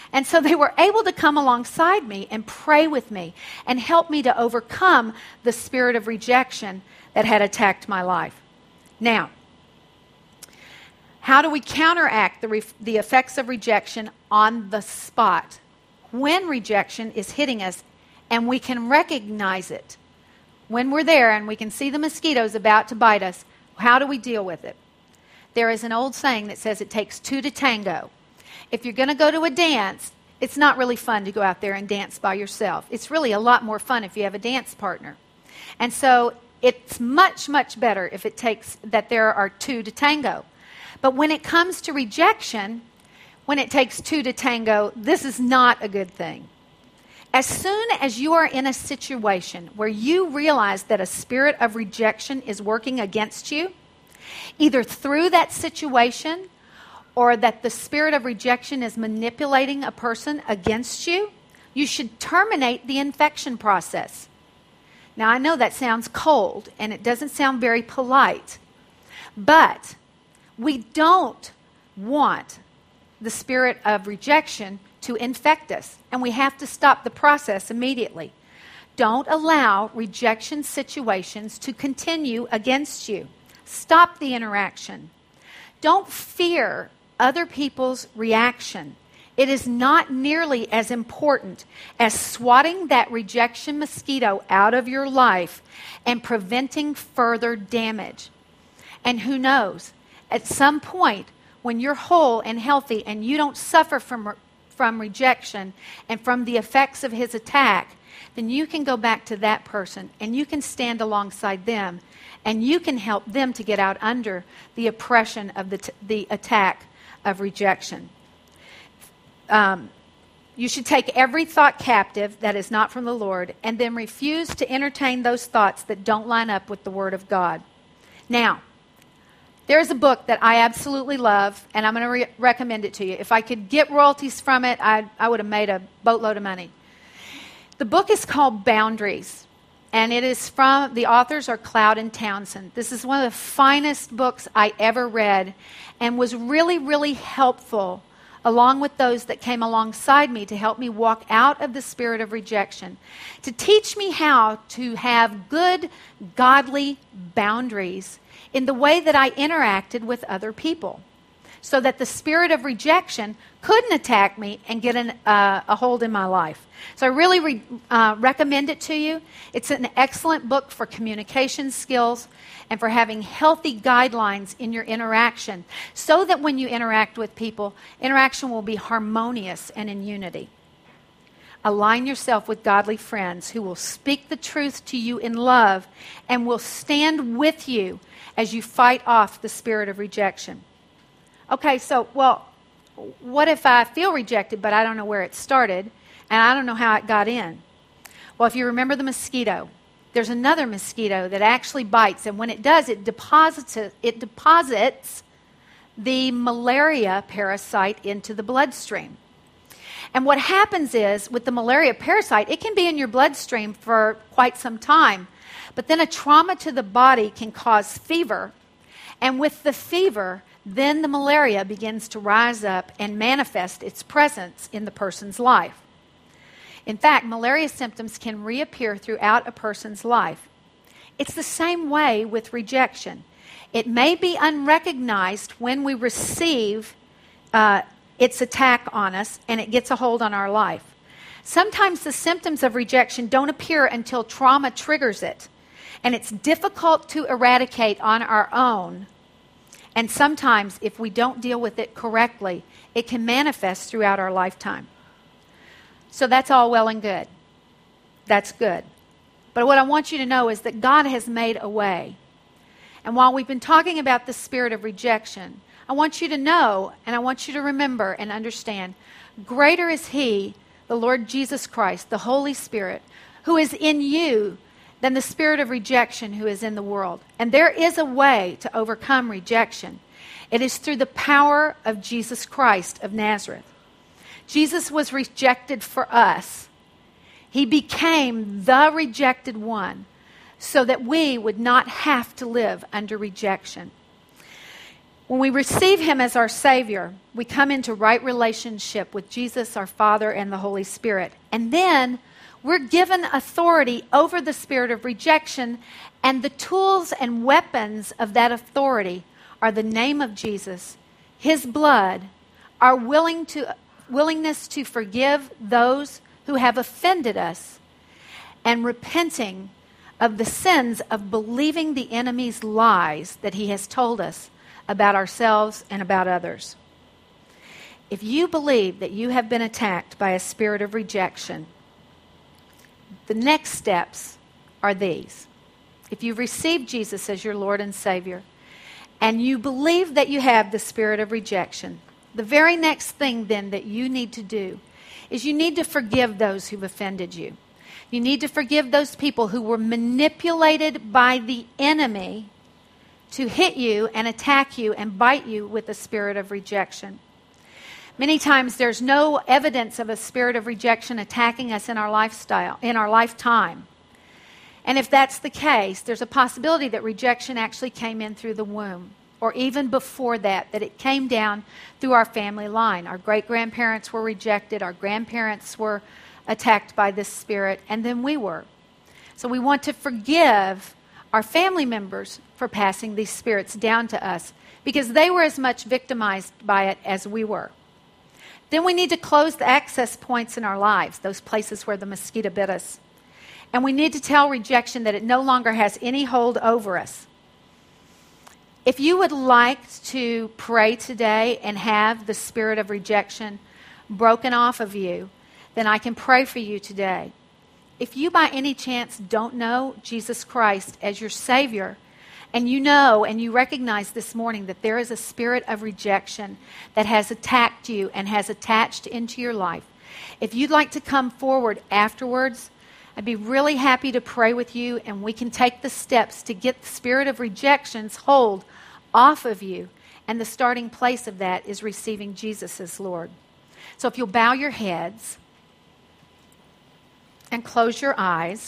And so they were able to come alongside me and pray with me and help me to overcome the spirit of rejection that had attacked my life. Now, how do we counteract the effects of rejection on the spot when rejection is hitting us and we can recognize it? When we're there and we can see the mosquitoes about to bite us, how do we deal with it? There is an old saying that says it takes two to tango. If you're going to go to a dance, it's not really fun to go out there and dance by yourself. It's really a lot more fun if you have a dance partner. And so it's much, much better if it takes that there are two to tango. But when it comes to rejection, when it takes two to tango, this is not a good thing. As soon as you are in a situation where you realize that a spirit of rejection is working against you, either through that situation or that the spirit of rejection is manipulating a person against you, you should terminate the infection process. Now, I know that sounds cold and it doesn't sound very polite, but we don't want the spirit of rejection to infect us, and we have to stop the process immediately. Don't allow rejection situations to continue against you. Stop the interaction. Don't fear other people's reaction. It is not nearly as important as swatting that rejection mosquito out of your life and preventing further damage. And who knows, at some point when you're whole and healthy and you don't suffer from rejection and from the effects of his attack, then you can go back to that person and you can stand alongside them and you can help them to get out under the oppression of the attack of rejection. You should take every thought captive that is not from the Lord and then refuse to entertain those thoughts that don't line up with the Word of God. Now, there's a book that I absolutely love, and I'm going to recommend it to you. If I could get royalties from it, I would have made a boatload of money. The book is called Boundaries, and it is from, the authors are Cloud and Townsend. This is one of the finest books I ever read and was really, really helpful along with those that came alongside me to help me walk out of the spirit of rejection, to teach me how to have good, godly boundaries in the way that I interacted with other people, so that the spirit of rejection couldn't attack me and get a hold in my life. So I really recommend it to you. It's an excellent book for communication skills and for having healthy guidelines in your interaction, so that when you interact with people, interaction will be harmonious and in unity. Align yourself with godly friends who will speak the truth to you in love and will stand with you as you fight off the spirit of rejection. Okay, so, well, what if I feel rejected, but I don't know where it started, and I don't know how it got in? Well, if you remember the mosquito, there's another mosquito that actually bites, and when it does, it deposits the malaria parasite into the bloodstream. And what happens is, with the malaria parasite, it can be in your bloodstream for quite some time, but then a trauma to the body can cause fever, and with the fever, then the malaria begins to rise up and manifest its presence in the person's life. In fact, malaria symptoms can reappear throughout a person's life. It's the same way with rejection. It may be unrecognized when we receive its attack on us and it gets a hold on our life. Sometimes the symptoms of rejection don't appear until trauma triggers it, and it's difficult to eradicate on our own. And sometimes, if we don't deal with it correctly, it can manifest throughout our lifetime. So that's all well and good. That's good. But what I want you to know is that God has made a way. And while we've been talking about the spirit of rejection, I want you to know, and I want you to remember and understand, greater is He, the Lord Jesus Christ, the Holy Spirit, who is in you than the spirit of rejection who is in the world. And there is a way to overcome rejection. It is through the power of Jesus Christ of Nazareth. Jesus was rejected for us. He became the rejected one so that we would not have to live under rejection. When we receive Him as our Savior, we come into right relationship with Jesus, our Father, and the Holy Spirit. And then we're given authority over the spirit of rejection, and the tools and weapons of that authority are the name of Jesus, His blood, our willingness to forgive those who have offended us, and repenting of the sins of believing the enemy's lies that he has told us about ourselves and about others. If you believe that you have been attacked by a spirit of rejection, the next steps are these. If you've received Jesus as your Lord and Savior, and you believe that you have the spirit of rejection, the very next thing then that you need to do is you need to forgive those who've offended you. You need to forgive those people who were manipulated by the enemy to hit you and attack you and bite you with the spirit of rejection. Many times there's no evidence of a spirit of rejection attacking us in our lifetime. And if that's the case, there's a possibility that rejection actually came in through the womb, or even before that it came down through our family line. Our great-grandparents were rejected, our grandparents were attacked by this spirit, and then we were. So we want to forgive our family members for passing these spirits down to us, because they were as much victimized by it as we were. Then we need to close the access points in our lives, those places where the mosquito bit us. And we need to tell rejection that it no longer has any hold over us. If you would like to pray today and have the spirit of rejection broken off of you, then I can pray for you today. If you by any chance don't know Jesus Christ as your Savior, and you know and you recognize this morning that there is a spirit of rejection that has attacked you and has attached into your life, if you'd like to come forward afterwards, I'd be really happy to pray with you, and we can take the steps to get the spirit of rejection's hold off of you. And the starting place of that is receiving Jesus as Lord. So if you'll bow your heads and close your eyes,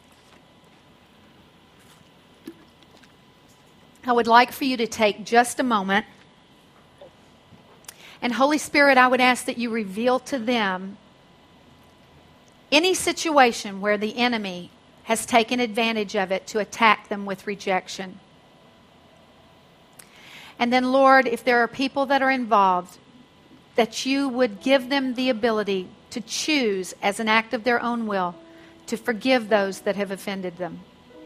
I would like for you to take just a moment. And Holy Spirit, I would ask that you reveal to them any situation where the enemy has taken advantage of it to attack them with rejection. And then, Lord, if there are people that are involved, that you would give them the ability to choose as an act of their own will to forgive those that have offended them.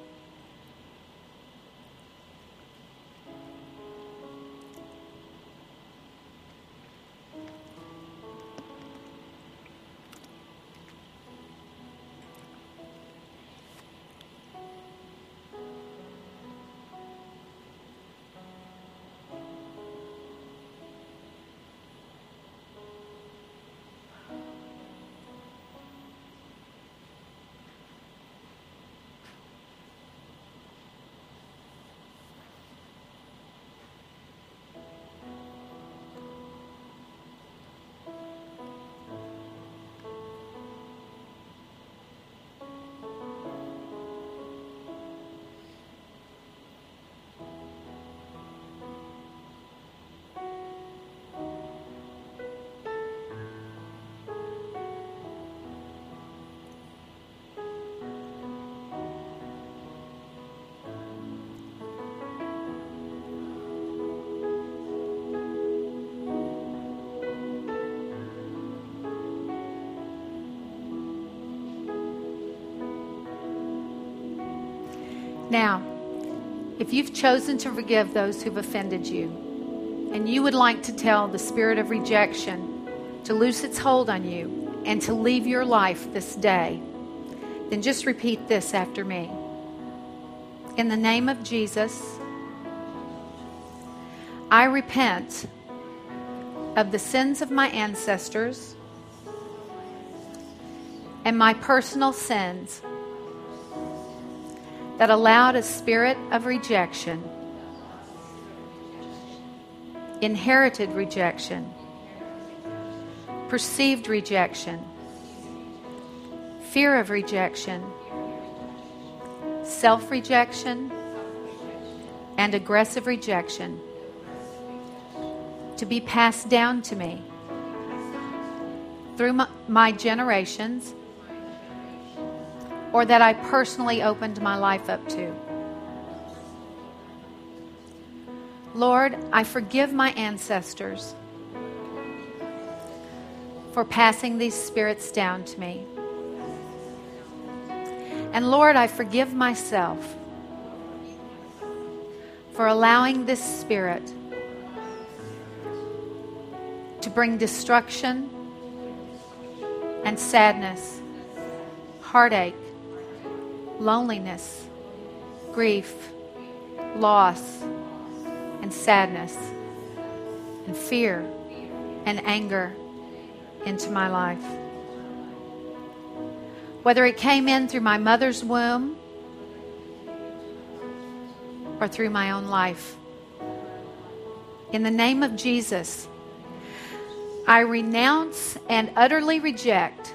Now, if you've chosen to forgive those who've offended you, and you would like to tell the spirit of rejection to loose its hold on you and to leave your life this day, then just repeat this after me. In the name of Jesus, I repent of the sins of my ancestors and my personal sins that allowed a spirit of rejection, inherited rejection, perceived rejection, fear of rejection, self-rejection, and aggressive rejection to be passed down to me through my generations, or that I personally opened my life up to. Lord, I forgive my ancestors for passing these spirits down to me. And Lord, I forgive myself for allowing this spirit to bring destruction and sadness, heartache, loneliness, grief, loss, and sadness, and fear and anger into my life. Whether it came in through my mother's womb or through my own life. In the name of Jesus, I renounce and utterly reject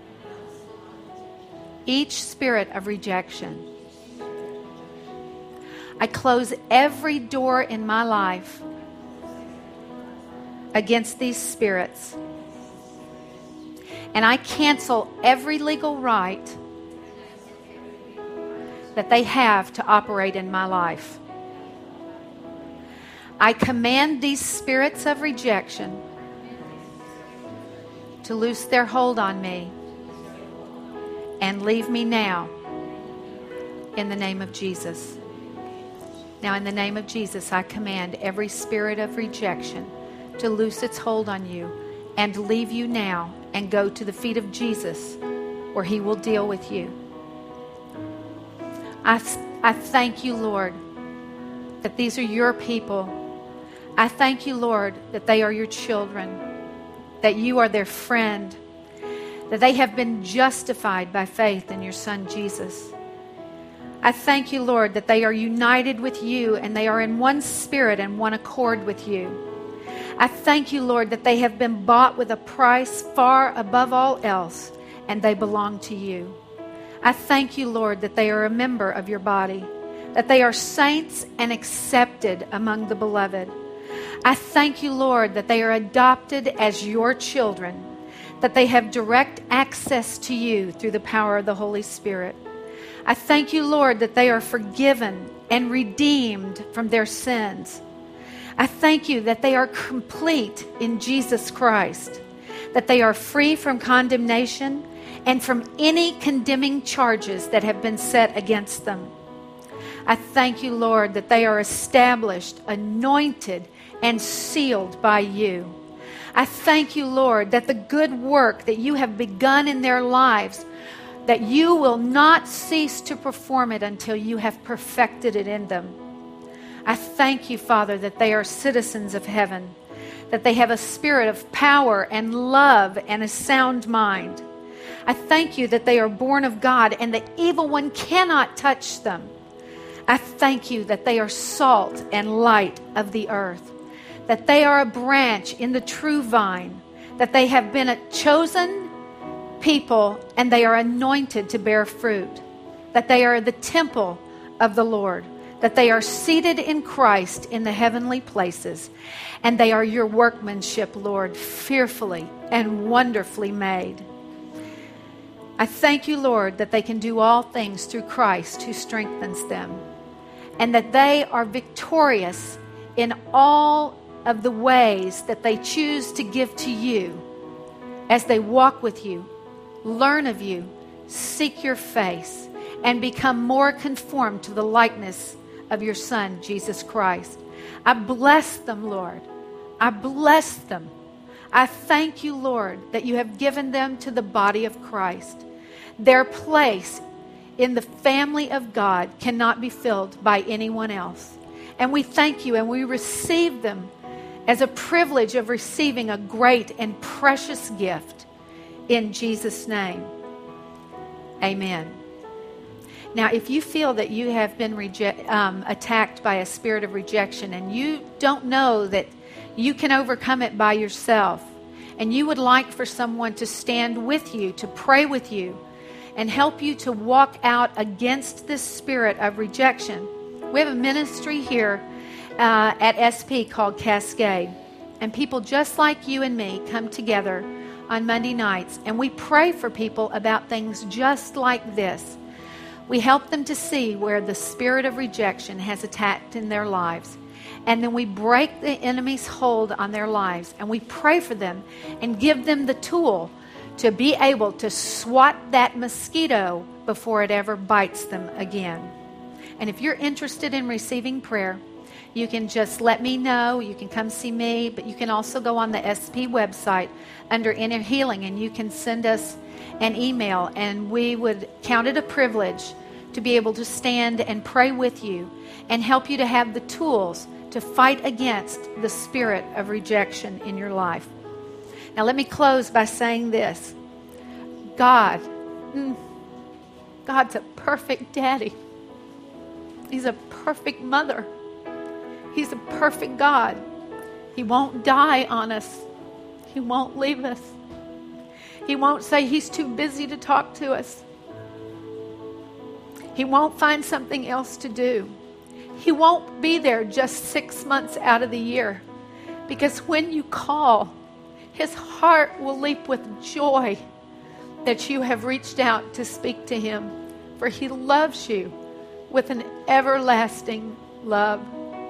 each spirit of rejection. I close every door in my life against these spirits. And I cancel every legal right that they have to operate in my life. I command these spirits of rejection to loose their hold on me and leave me now in the name of Jesus. Now, in the name of Jesus, I command every spirit of rejection to loose its hold on you and leave you now and go to the feet of Jesus, where He will deal with you. I thank you, Lord, that these are your people. I thank you, Lord, that they are your children, that you are their friend, that they have been justified by faith in your Son, Jesus. I thank you, Lord, that they are united with you and they are in one spirit and one accord with you. I thank you, Lord, that they have been bought with a price far above all else, and they belong to you. I thank you, Lord, that they are a member of your body, that they are saints and accepted among the beloved. I thank you, Lord, that they are adopted as your children, that they have direct access to you through the power of the Holy Spirit. I thank you, Lord, that they are forgiven and redeemed from their sins. I thank you that they are complete in Jesus Christ, that they are free from condemnation and from any condemning charges that have been set against them. I thank you, Lord, that they are established, anointed, and sealed by you. I thank you, Lord, that the good work that you have begun in their lives, that you will not cease to perform it until you have perfected it in them. I thank you, Father, that they are citizens of heaven, that they have a spirit of power and love and a sound mind. I thank you that they are born of God and the evil one cannot touch them. I thank you that they are salt and light of the earth, that they are a branch in the true vine, that they have been a chosen people and they are anointed to bear fruit, that they are the temple of the Lord, that they are seated in Christ in the heavenly places, and they are your workmanship, Lord, fearfully and wonderfully made. I thank you, Lord, that they can do all things through Christ who strengthens them, and that they are victorious in all of the ways that they choose to give to you as they walk with you, learn of you, seek your face, and become more conformed to the likeness of your Son, Jesus Christ. I bless them, Lord. I bless them. I thank you, Lord, that you have given them to the body of Christ. Their place in the family of God cannot be filled by anyone else. And we thank you and we receive them as a privilege of receiving a great and precious gift. In Jesus' name, amen. Now, if you feel that you have been attacked by a spirit of rejection and you don't know that you can overcome it by yourself, and you would like for someone to stand with you, to pray with you, and help you to walk out against this spirit of rejection, we have a ministry here at SP called Cascade. And people just like you and me come together on Monday nights, and we pray for people about things just like this. We help them to see where the spirit of rejection has attacked in their lives. And then we break the enemy's hold on their lives, and we pray for them and give them the tool to be able to swat that mosquito before it ever bites them again. And if you're interested in receiving prayer, you can just let me know. You can come see me, but you can also go on the SP website under Inner Healing, and you can send us an email, and we would count it a privilege to be able to stand and pray with you and help you to have the tools to fight against the spirit of rejection in your life. Now let me close by saying this. God's a perfect daddy. He's a perfect mother. He's a perfect God. He won't die on us. He won't leave us. He won't say he's too busy to talk to us. He won't find something else to do. He won't be there just 6 months out of the year. Because when you call, his heart will leap with joy that you have reached out to speak to him. For he loves you with an everlasting love.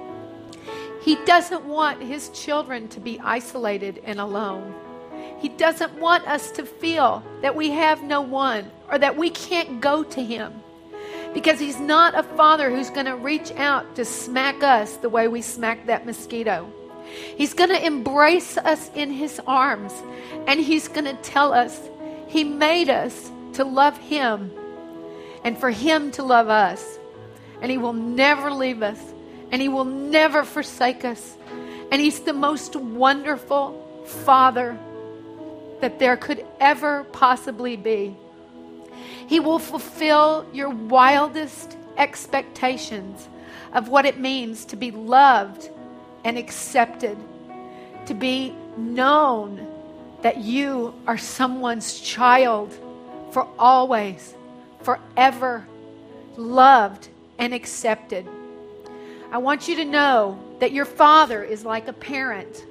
He doesn't want his children to be isolated and alone. He doesn't want us to feel that we have no one or that we can't go to him. Because he's not a father who's going to reach out to smack us the way we smack that mosquito. He's going to embrace us in his arms, and he's going to tell us he made us to love him and for him to love us. And he will never leave us, and he will never forsake us. And he's the most wonderful Father that there could ever possibly be. He will fulfill your wildest expectations of what it means to be loved and accepted, to be known that you are someone's child for always, forever, loved and accepted. I want you to know that your Father is like a parent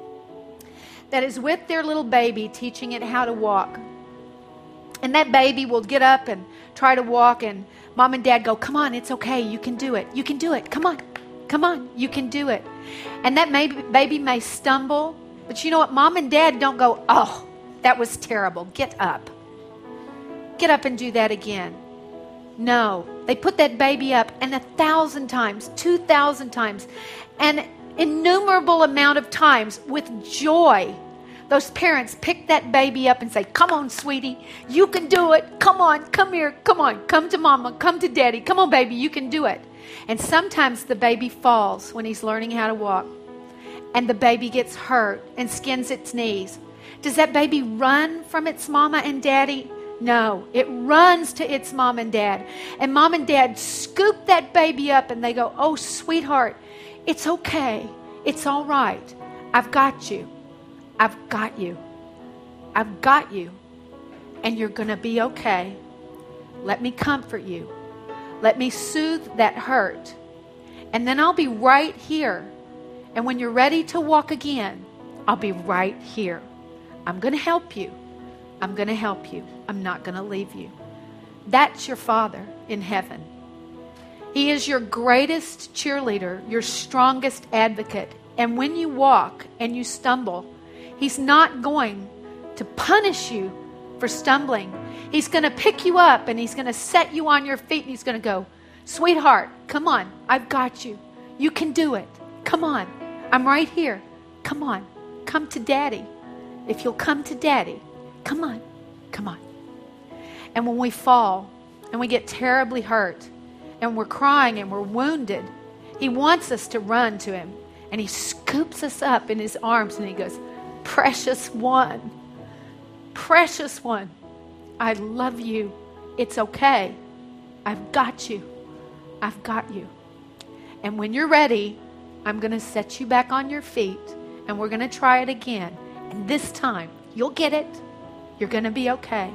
that is with their little baby, teaching it how to walk. And that baby will get up and try to walk, and mom and dad go, come on, it's okay, you can do it. You can do it. Come on, you can do it. And that baby may stumble, but you know what? Mom and dad don't go, oh, that was terrible. Get up. Get up and do that again. No, they put that baby up, and 1,000 times, 2,000 times, an innumerable amount of times with joy, those parents pick that baby up and say, come on, sweetie, you can do it. Come on, come here, come on, come to mama, come to daddy. Come on, baby, you can do it. And sometimes the baby falls when he's learning how to walk, and the baby gets hurt and skins its knees. Does that baby run from its mama and daddy? No, it runs to its mom and dad. And mom and dad scoop that baby up, and they go, oh, sweetheart, it's okay. It's all right. I've got you. I've got you. I've got you. And you're going to be okay. Let me comfort you. Let me soothe that hurt. And then I'll be right here. And when you're ready to walk again, I'll be right here. I'm going to help you. I'm going to help you. I'm not going to leave you. That's your Father in heaven. He is your greatest cheerleader, your strongest advocate. And when you walk and you stumble, He's not going to punish you for stumbling. He's going to pick you up, and He's going to set you on your feet, and He's going to go, sweetheart, come on. I've got you. You can do it. Come on. I'm right here. Come on. Come to Daddy. If you'll come to Daddy, come on. Come on. And when we fall and we get terribly hurt and we're crying and we're wounded, He wants us to run to Him. And He scoops us up in His arms and He goes, precious one, I love you. It's okay. I've got you. I've got you. And when you're ready, I'm going to set you back on your feet, and we're going to try it again. And this time, you'll get it. You're going to be okay.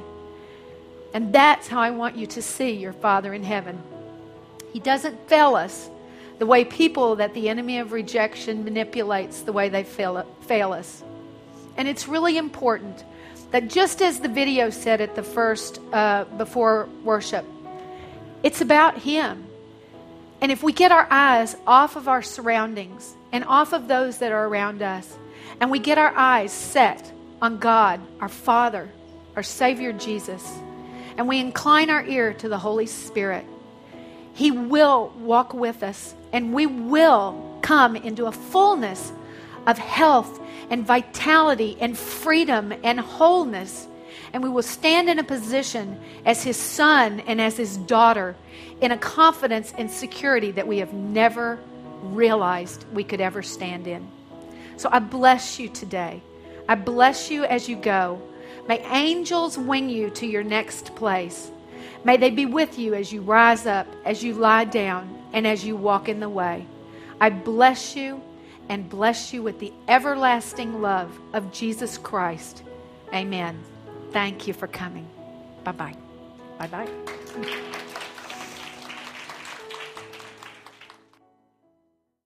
And that's how I want you to see your Father in heaven. He doesn't fail us the way people that the enemy of rejection manipulates, the way they fail us. And it's really important that just as the video said at the first, before worship, it's about Him. And if we get our eyes off of our surroundings and off of those that are around us, and we get our eyes set on God, our Father, our Savior Jesus, and we incline our ear to the Holy Spirit, He will walk with us, and we will come into a fullness of health and vitality and freedom and wholeness. And we will stand in a position as His son and as His daughter in a confidence and security that we have never realized we could ever stand in. So I bless you today. I bless you as you go. May angels wing you to your next place. May they be with you as you rise up, as you lie down, and as you walk in the way. I bless you and bless you with the everlasting love of Jesus Christ. Amen. Thank you for coming. Bye-bye. Bye-bye.